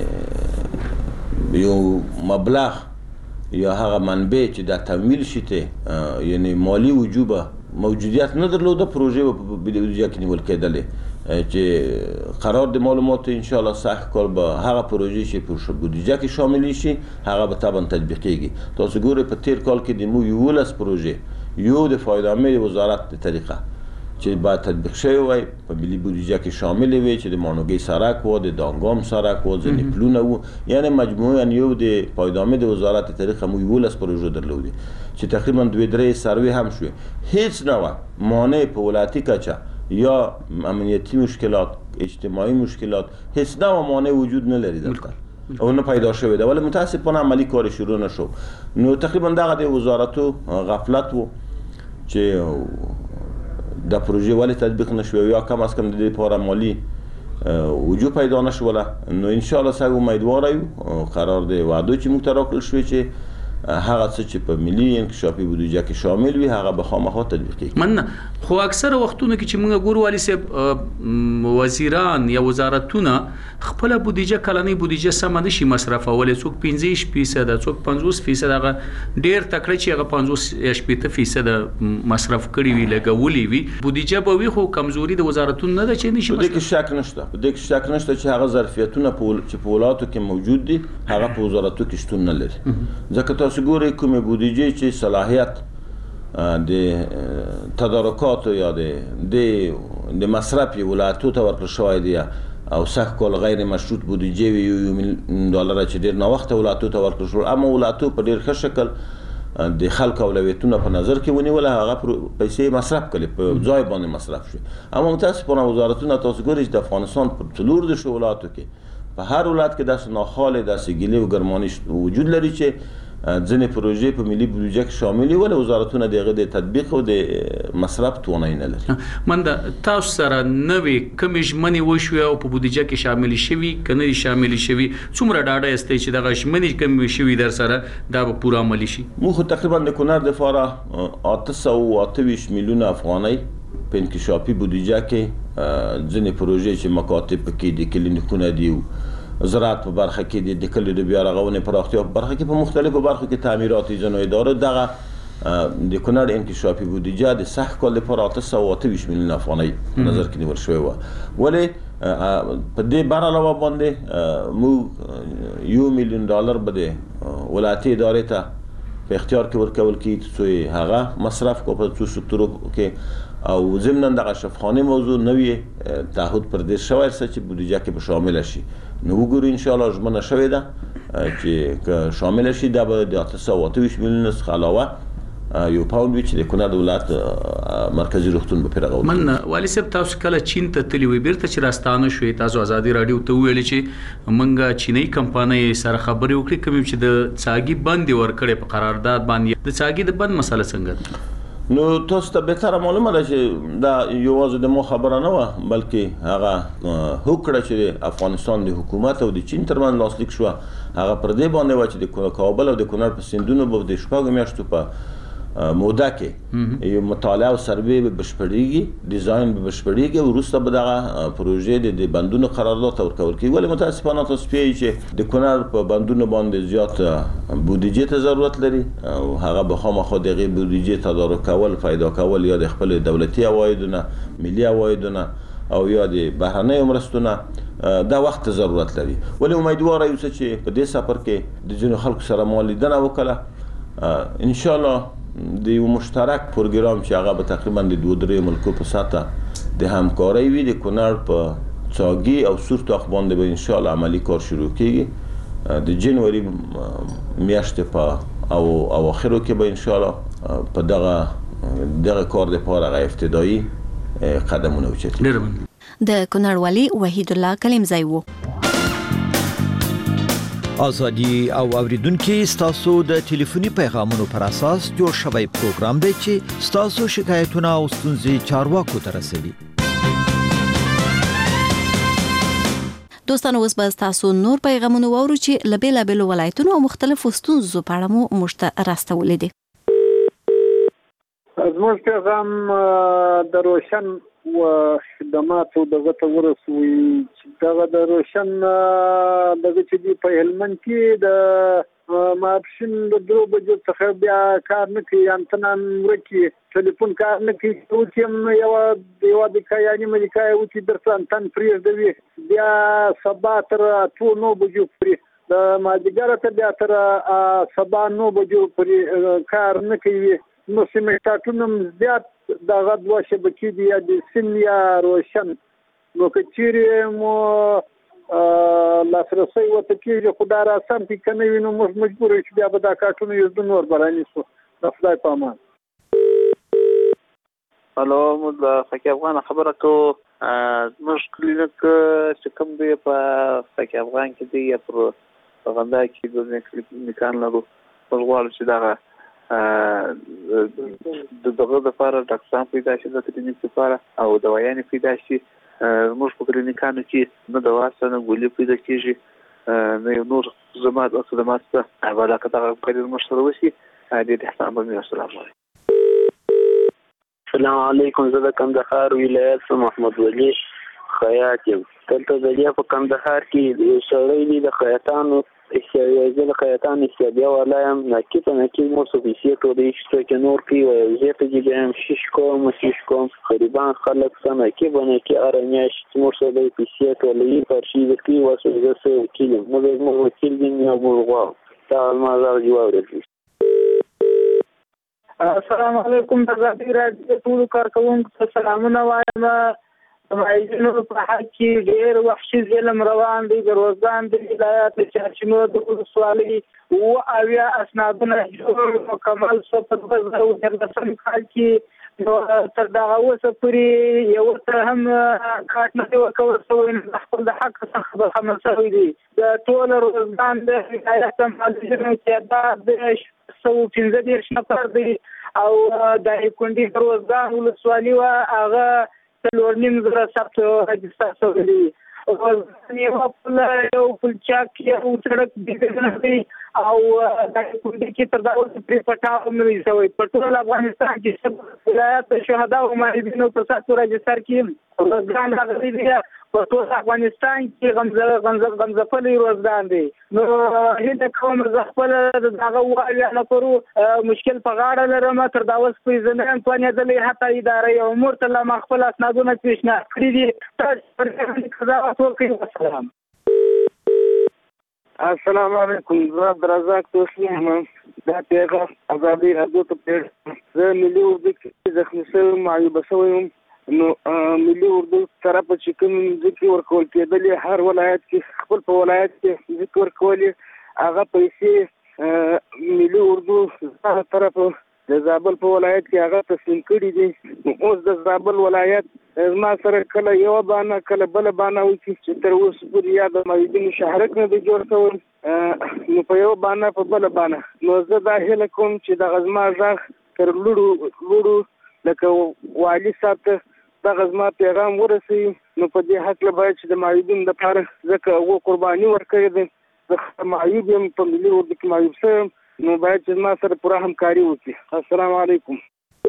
د یو مبلغ یا هغه منبع چې دا تمویل شي ته یعنې مالی وجوبه موجودیت نه درلوده، پروژې به په بودیجه کې نیول کېدلې چې قرار د معلوماتو ان شاء الله سخت کال به هغه پروژې چې په بودیجه کې شامل شي هغه به طبعا تطبیقېږي. تاسو ګورئ په تیر کال کې د مو یولس پروژې یو د فایده‌مند وزارت د طریقه چې باید تطبیق شوی وای په ملي بودیجه کې شامل وي چې د مانوګي سړک و، د دانګام سړک و، ځینې پلونه و، یعنی مجموعاً یو د فایده‌مند وزارت د طریقه مو یولس پروژې درلودې چې تقریبا دوه درې سروې هم شوې. هیڅ نه مانع په ولایتي کچه یا امنیتی مشکلات، اجتماعی مشکلات، هیڅ نه مانع وجود نه لري دلته او نه پیدا شوی ده، ولی متاسفانه عملی کار شروع نشو. نو تقریبا دغه د وزارتو غفلت و چې د پروژې ولې تطبیق نشوي یا کم از کم د دې لپاره مالی وجود پیدا نشوله. نو ان شاء الله سږ امیدواره یو قرار دی وعدو چې موږ ته راکړل شوی چې هغه څه چې په ملي انکشافي بودیجه کې شامل وي هغه به خامخا تطبیق کېږي. مننه. خو اکثره وختونه کې چې موږ ګورو والي صاحب وزیران یا وزارتونه خپله بودیجه کلنۍ بودیجه سمه نشي مصرفولی، څوک پنځه ویشت فیصده څوک پنځوس فیصد هغه ډېر تکړه چې هغه پنځوس یا شپېته فیصده مصرف کړي وي لګولي وي بودیجه به وي، خو کمزوري د وزارتونو نه ده چې نشي په دې کې شک نشته په دې کې شک نشته چې هغه ظرفیتونه چې په ولایتو کې موجود دي هغه په وزارتو کې شتون نه لري. ځکه تاسو ګورئ کومې بودیجې چې صلاحیت د تدارکات یا د د مصرف ولایتو ته ورکړل شوی دی او سخت کول غیر مشروط بودجه وی یو میلیون ډالر چې ډیر نوښت ولایتو ته ورکړل شو اما ولایتو په ډیر ښه شکل د خلکو اولویتونه په نظر کې ونیول هغه پیسې مصرف کړي په ځای باندې مصرف شي اما متاسفانه وزارتونه تاسو ګورئ چې د افغانستان په څلور د ولایتو کې په هر ولایت کې داسې ناخاله داسې ګیلې او ګرماني وجود لري چې ځینې پروژې په ملي بودجه کې شامل وي ولې وزارتونه دغه د تطبیق او د مصرف توانایي نه لري من د تاسو سره نوې کمې ژمنې وشوي او په بودجه کې شامل شوي کنه دي شامل شوي څومره ډاډه استئ چې دغه ژمنې کمې شوي در سره دا به پوره عملي شي مو خو تقریبا د کونړ د فاره اته سوه او اته ویشت میلیونه افغانۍ په انکشافي بودجه کې ځینې پروژې چې مکاتب پکې دي کلینیکونه دي زراعت په برخه کې د کلیو د بیا رغونې پراختیا په برخه کې په مختلفو برخو کې تعمیرات ځینو ادارو دغه د کونړ انکشافي بودجه د سخت کال لپاره اته سوه او اته ویشت میلیون افغانۍ نظر کې نیول شوی و ولې په دې بار علاوه باندې مو یو میلیون ډالر به د ولایتي ادارې ته په اختیار کې ورکول کیږي چې هغه مصرف کو په څو سکتورو کې او ضمن دغه شفاخانه موضوع نوې تعهد پر دې شوی چې بودجه کې به شامل شي نو وګورئ ان شاء الله ژمنه شوې ده چې شامل شي دا به د اته سوه او اته ویشت میلیون څخه علاوه یو پاوند وی چې د کونړ ولایت مرکزی روغتون به پیرغو من والی صاحب تاسو کله چین ته تللی وي بیرته چې راستانه شوي تاسو ازادي رادیو ته ویل چې منګه چینی کمپنۍ سره خبرې وکړي کوم چې د څاګي بندي ورکړې په قرارداد باندې د څاګي د بند مسله څنګه نو تاسو ته به تر معلومه ده چې دا یوازې د مو خبره نه و بلکې هغه هوکړه چې افغانستان د حکومت او د چین ترمن لاسلیک شو هغه پر دې باندې و چې د کابل او د کونړ په سیندونو به د شپږو میاشتو په موده کې یو مطالعه او سروې به بشپړېږي ډیزاین به بشپړېږي او وروسته به دغه پروژې د بندونو قرارداد ورکول کېږي ولې متاسفانه تاسو پیږئ چې د کونړ په بندونو باندې زیات بودجې ته ضرورت لري او هغه به خامخا دغه بودجې تدارک کول پیدا کول یا د خپل دولتي عوایدونه ملي عوایدونه او یا د بهرنۍ مرستونه دا وخت ضرورت لري ولې امیدوار یو چې په دې سفر کې د ځینو خلکو سره مو لیدنه وکړه ان شاء الله د یو مشترک پروګرام چې هغه به تقریبا د دوه درې ملکو په سطح د همکارۍ وي د کونړ په څاګي او سورتاخ باندې به ان شاء الله عملی کار شروع کیږي د جنوري میاشتې په او اواخرو کې به ان شاء الله په دغه دغه کار لپاره غو ابتدایي قدمونه اوچتي د کونړ والی وحید الله کلیمزی وو ازادي او اوریدونکو ستاسو د ټلیفوني پیغامونو پر اساس جوړ شوی پروګرام دی چې ستاسو شکایتونه او ستونزې چارواکو ته رسوي دوستانو اوس به تاسو نور پیغامونه وورو چې لبیل لبیل ولایتونو او مختلفو ستونزو په اړه مو مشته راستولې دي زموږ پیغام د روشن و خدماتو دغه ته ورسوي چې دغه د روشن دغه چې دی په هلمند کې د ماپشن د درو بجو څخه بیا کار نه کوي انتنان ورکی ټلیفون کار نه کوي او چې یو دیو د کایانی مې کای او چې درته انتن فریز دی بیا سبا تر اتو نو بجو فری د ماجګر ته بیا تر سبا نو بجو فری کار نه کوي نو سیمټاتونم زیات دغه دوه شبکې دي د سنیا روشن نو کچېره مو لاسرسي وته کېږي خدای را سم کې کنه وینو موږ مجبور یو چې بیا به دا کارتونه یو د نور برانی سو د خدای په امان هلو موږ فقيه افغان خبره کو موږ کلینیک چې کوم دی په فقيه افغان کې دی پر غونډه کې د کلینیکان لرو په غواړو چې دا د دغه لپاره ډاکټران پیدا شي د کلینیک لپاره او دوايان پیدا شي موږ په کلینیکانو کې نه دوا سره ګولې پیدا کیږي نه نور زمات او خدمات ته ولا کته کړي مشوره وشي دې د حساب مې السلام علیکم السلام علیکم زه د کندهار ولایت محمد ولی خیاط یم دلته د دې په کندهار کې یو سړی د خیاطانو استعداد د خیاطان استعداد ولایم نکته نکې مو سوفیسیه ټولې چې کې نور کې او زه ته چې هم شش کوم شش کوم خریبان خلک سم کې باندې کې ارمیاش مو سره د پیسې ټولې پر شي د کې واسو زه سه کې نو مو وکیل دی نو ورغوا تا ما زار جواب ورکړي السلام علیکم د ازادي راډیو ټول کارکونکو ته سلامونه وایم. د مایلینو په حق کې ډېر وحشي ظلم روان دی. د روزګان د ولایت چارچینو د ولسوالۍ اووه اویا اسنادونه جوړ مکمل شو په دوه زره اووه څلوېښتم کال کې. نو تر دغه اوسه پورې یو څه هم کاټ نه دی ورکول شوی، د خپل د حق څخه برخمن شوی دی. د ټول روزګان د ولایت مالجینو تعداد د سوه پنځه دېرش نفر دی او د کونډې روزګان ولسوالي وه هغه څلور نیم زره ثبت رجسټر شوی دی. روزګان یوه پله یو پلچک یو سړک ډېر دی او د کونډې کې تر دا اوسه پرې پټاو نه دی شوی. په ټول افغانستان کې ولایت د شهدا او مایلینو په ساتو رجسټر کې روزګان راغلی دی. په ټول افغانستان کې غمزفلی روزګان دی. نو هیله کوم زه خپله د دغه اووه اویا نفرو مشکل په غاړه لرم. تر دا اوسه پورې زه نه یم توانېدلی حتی ادارې او امور ته لا ما خپل اسنادونه پیشنهاد کړي دي. تاسو پر دې قضاوت وکړئ. والسلام. السلام علیکم. زه عبدالرزاق توسلی یم. دا پیغام ازادي راډیو ته پرېږدم. زه ملي اردو کې زخمي شوی معیوبه شوی یم. نو ملي اردو سره په چې کوم ځکې ورکول کېدلې هر ولایت کې خپل په ولایت کې ځکې ورکولې هغه پیسې ملي اردو هغه طرف د زابل په ولایت کې هغه تسلیم کړي دي. نو اوس د زابل ولایت زما سره کله یوه بانه کله بله بانه وکړي چې تر اوسه پورې یا د معیوبینو شهرک نه دی جوړ شوی نو په یوه بانه په بله بانه. نو زه دا هیله کوم چې دغه زما غږ تر لوړو لوړو لکه والي صاحب ته دغه زما پیغام ورسوي. نو په دې هکله باید چې د معیوبینو لپاره ځکه هغو قرباني ورکړې ده، زه معیوب یم، په ملي اردو کې معیوب شوی یم، نو باید چې زما سره پوره همکاري وکړي. السلام علیکم.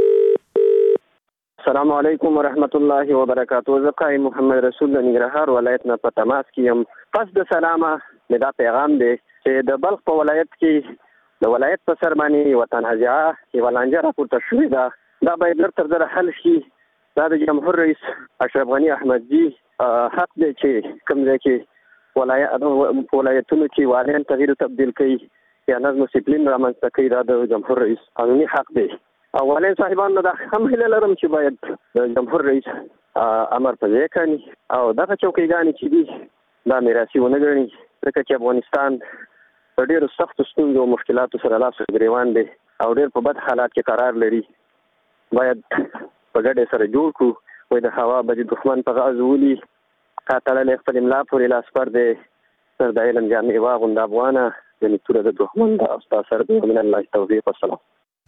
السلام علیکم ورحمت الله وبرکاتہ. زه قایم محمد رسول د ننګرهار ولایت نه په تماس کې یم. پس د سلامه مې دا پیغام دی چې د بلخ په ولایت کې د ولایت په سر باندې یوه تنازعه یوه لانجه راپورته شوې ده. دا باید ژر تر ژره حل شي. دا د جمهور رئیس اشرف غني احمدزي حق دی چې کوم ځای کې ولایت ولایتونو کې والیان تغییر تبدیل کوي یا نظم و ډسپلین رامنځته کوي. دا د جمهور رئیس قانوني حق دی. او والین صاحبانو دا هم هیله لرم چې باید د جمهور رئیس امر په ځای کړي او دغه چوکیګانې چې دي دا میراثي ونه ګڼي، ځکه چې افغانستان په ډېرو سختو ستونزو او مشکلاتو سره لاس ګرېوان دی او ډېر په بد حالات کې قرار لري. باید په ګډه سره جوړ کړو. وایي د هوا به د دښمن په غاز ولي تا تړلی خپل املا پورې لاس پر دی سر د علم جامې واغونده افغانه یعنې توره د دښمن ده. او ستا سر دی من الله توفیق. والسلام.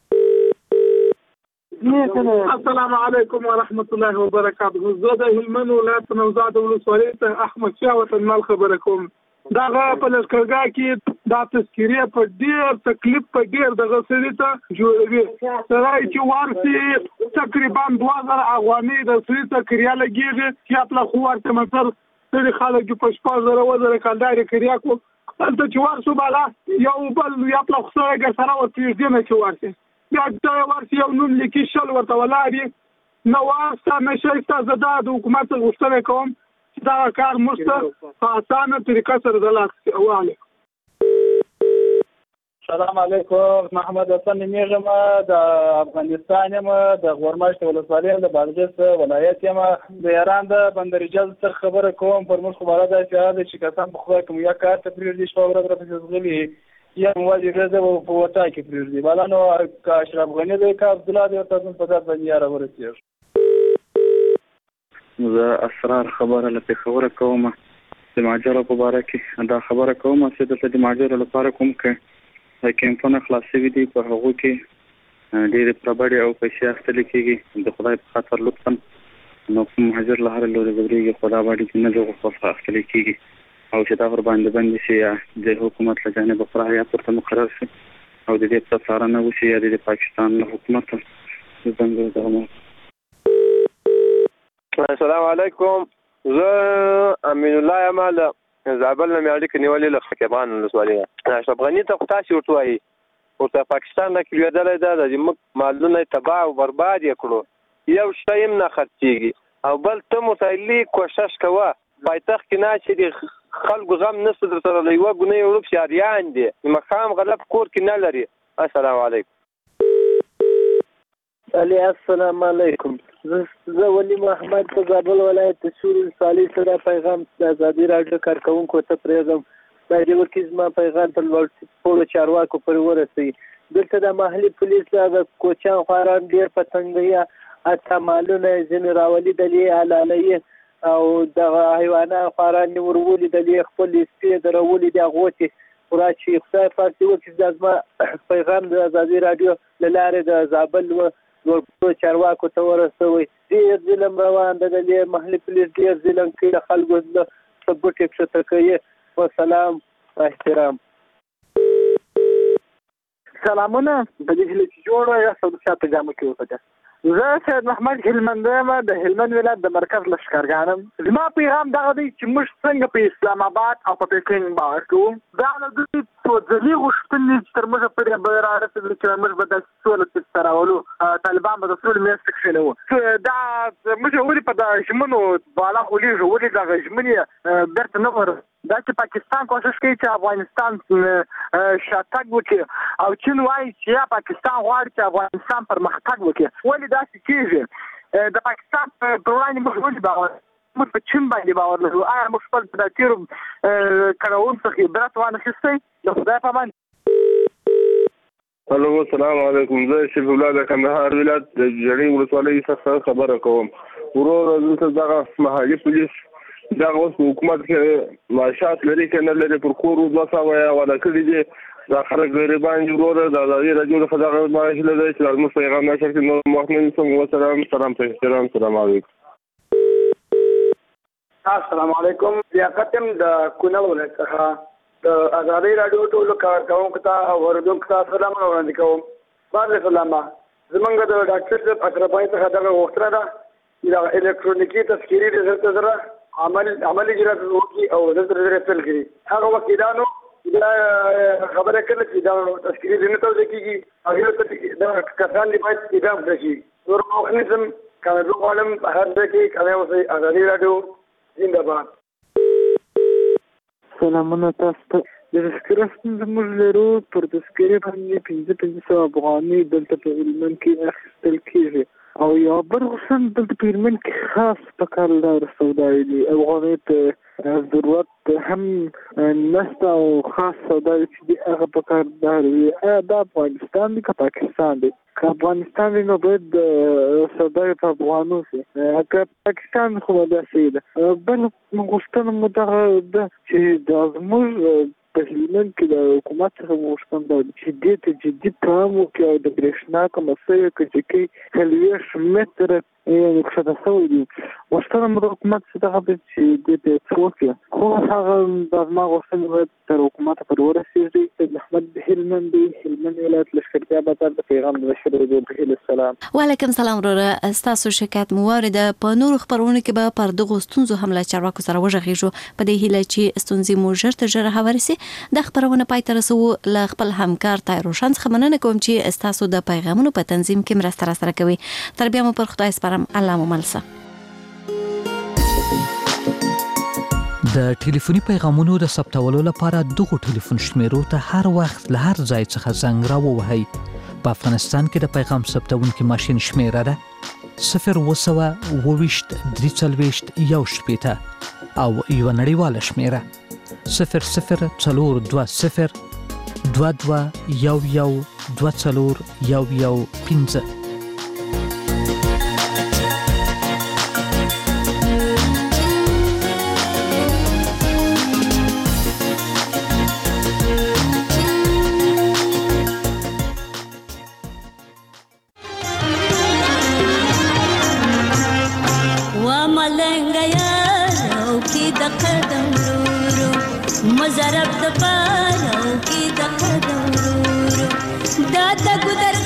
السلام علیکم ورحمت الله وبرکاته. زه د هلمند ولایت نوزاد ولسوالۍ ته احمد شاه وطنمال خبره کوم. دغه په لښکرګاه کې دا تذکیرې په ډېر تکلیف په ډېر دغه سړي ته جوړوي. سړی چې ورسي تقریبا دوه زره افغانۍ د سړي ته کریا لګېږي چې خپله خو ورته مثل سړي خلک په شپږ زره اووه زره کلدارې کریا کړو. هلته چې ورسو بالا یو بل یا خپله خو سړی ګر سره ورپرېږدي نه چې ورسي بیا ته ورسي یو نوم لیکي شل ورته ولاړ یې نه واسته نه شایسته. زه دا د حکومت غوښتنه کوم چې دغه کار موږ ته په اسانه طریقه سره د لاس کړي. سلام علیکم. محمد حسن نومیږم، د افغانستان یم، د غورمشت ولسوالۍ د بادغیس ولایت یم. د ایران د بندرجل څخه خبره کوم. پر موږ خبره ده چې چې قسم په خدای کوم یا کار ته پرېږدي شپه ورځ راپسې ځغلي یا موازي ورځ په وټا کې پرېږدي. بالا نو که اشرف غني دی که عبدالله دی ورته زموږ په ذات باندې یاره ورسېږي. زه اسرار خبره له پېښوره کوم د مهاجرو په باره کې. دا خبره کوم چې دلته د مهاجرو لپاره کوم کې د کیمپونه خلاص شوي دي، په هغو کې ډېرې پربړې او پیسې اخیستلې کېږي. د خدای په خاطر لطفا نو کوم مهاجر له هره لورې ځورېږي خو دا باندې چې نه د غوښتل څخه اخیستلې کېږي او چې دا ورباندې بندي شي یا د حکومت له جانبه پوره هیات ورته مقرر شي او د دې په څارنه وشي یا د پاکستان له حکومت د ځنګل دغه. السلام علیکم. زه امین الله یم له زابل نه مې اړیکې نیولې له خکیبان ولسوالۍ نه. اشرف غني ته خو تاسې ورته وایي ورته پاکستان نه کې لوېدلی ده د زموږ مالونه یې تباه او برباد یې کړو، یو شی هم نه خرڅېږي. او بل ته متعلي کوشش کوه پایتخت کې ناستې دي خلکو غم نشته در سره له یوه ګونۍ وړو پسې اریان دي مخام غلب کور کې نه لري. السلام علیکم. علي السلام علیکم. زه ولی محمد په زابل ولایت د سور ولسوالۍ سره پیغام د ازادي راډیو کارکونکو ته پرېږدم. دا د ورکې زما پیغام په ټولو چارواکو پورې ورسوي. دلته د محلي پولیس د کوچیان خواران ډېر په تنګۍ اته مالونه ځینې راولیدلې حلالوي او دغه حیوانات خواران یې ورولېدلې خپلې سپې د راولې د هغو چې پوره چې خدای پاک دې وکړي دا زما پیغام د ازادي راډیو له لارې د زابل ټولو چارواکو ته ورسوي. ډېر ظلم روان ده، د محلي پولیس ډېر ظلم کوي، د خلکو د ثبوت یې کښته کوي. وسلام احترام. سلامونه. په دې هیله چې جوړه یا سوداګر په جامه کې وکړه. زه سید محمد هلمند یم، د هلمند ولایت د مرکز لښکرګانم. زما پیغام دغه دی چې موږ څنګه په اسلام آباد او په پکین باور کوو. دا د دوی په ځلي غوښتنې چې تر موږه پورې به رارسېدلي چې موږ به د سوله تېسته راولو، طالبان به د سولې میاشتې کښېنوو. دا موږ ولې په د ژمنو بالا خولېږو، ولې دغه ژمنې بېرته نه ور دا چې پاکستان کوشش کوي چې افغانستان شاتګ وکړي او چین وایي چې یا پاکستان غواړي چې افغانستان پرمختګ وکړي. ولې داسې کېږي؟ د پاکستان پر وړاندې موږ ولې باور موږ په چین باندې باور لرو؟ آیا موږ خپل په دا تېرو کړاوونو څخه عبرت وانخیستی؟ د خدای په امان. هلو السلام علیکم. زه شریف الله د کندهار ولایت د جړۍ ولسوالۍ څخه خبره کوم. ورور دلته دغه محلي پولیس دغه اوس په حکومت کې معاشات لري که نه لري، پر کور دوه سوه یې حواله کړي دي. دا خلک غریبان دي. وروره د ازادي راډیو څخه دغه هیله ده چې زموږ پیغام نشر کړي. نور وخت نه نیسم. وسلام. سلام ته احترام. سلام علیکم. السلام علیکم. لیاقت یم د کونړ ولایت څخه د ازادي راډیو ټولو کارکوونکو ته او اورېدونکو ته سلامونه وړاندې کوم. بعد سلامه. زمونږ د ډاکټر صاحب اشرفي څخه دغه غوښتنه ده چې دغه الکترونیکي تذکیري د زر زره عمل عملي اجرات وکړي او د زر زره فعل کړي. هغه وکیلانو دا خبره کړې چې دا تذکیري نه توځي کیږي او یو دا کسان دې باید اعدام کړي. نور مخنیزم کله غواړم هر ځای کې کله اوسې ازادي راډیو زنده باد. سلامونه تاسو ته. د تذکره ستونزه موږ لرو. پر تذکرې باندې پنځه پنځه سوه افغانۍ دلته په هلمند کې اخیستل کېږي او یو بل غوښتن دلته په هلمند کې خاص په کار لاره سوداوي دي. افغانۍ ته ضرورت هم نشته او خاص سوداوي چې دي هغه په کار لاره وي. آیا دا افغانستان دی که پاکستان دی؟ که افغانستان دی نو باید سوداوي په افغانو شي، که پاکستان خو به داسې ده. بل غوښتنه مو دغه ده چې دا زموږ په هلمند کې د حکومت څخه غوښتنه ده چې دې ته جدي پام وکړي او د برېښنا کومه څه کچکۍ څلوېښت متره یعنې کښته شوی دي. غوښتنه مو د حکومت څخه دغه ده چې دې ته څه وکړي. خو هغه دا زما غوښتنې باید تر حکومته پورې ورسېږي. سید محمد د هلمند دی، هلمند ولایت لښکرګاه بازار د پیغام د بشر رادیو په هیله. سلام. وعلیکم سلام وروره. ستاسو شکایت مو واورېده. په نورو خپرونو کې به پر دغو ستونزو هم له چارواکو سره وغږېږو په دې هیله چې ستونزې مو ژر تر ژره هوارې سي. د خپرونه پای ته رسوو. له خپل همکار طاهر روشن څخه مننه کوم چې ستاسو د پیغامونو په تنظیم کې مرسته راسره کوي. تر بیا مو پر خدای سپارم. الله مو مل شه. د ټلیفوني پیغامونو د ثبتولو لپاره دغه ټلیفون شمیرو ته هر وخت له هر ځای څخه زنګ راووهئ. په افغانستان کې د پیغام ثبتونکي ماشین شمیره ده صفر اووه سوه اووه ویشت درې څلوېښت یو شپېته او یوه نړیواله شمیره صفر صفر څلور دوه صفر دوه دوه یو یو دوه څلور یو یو پنځه. مزرب د پاره او کې د قدم ورو دا د ګدر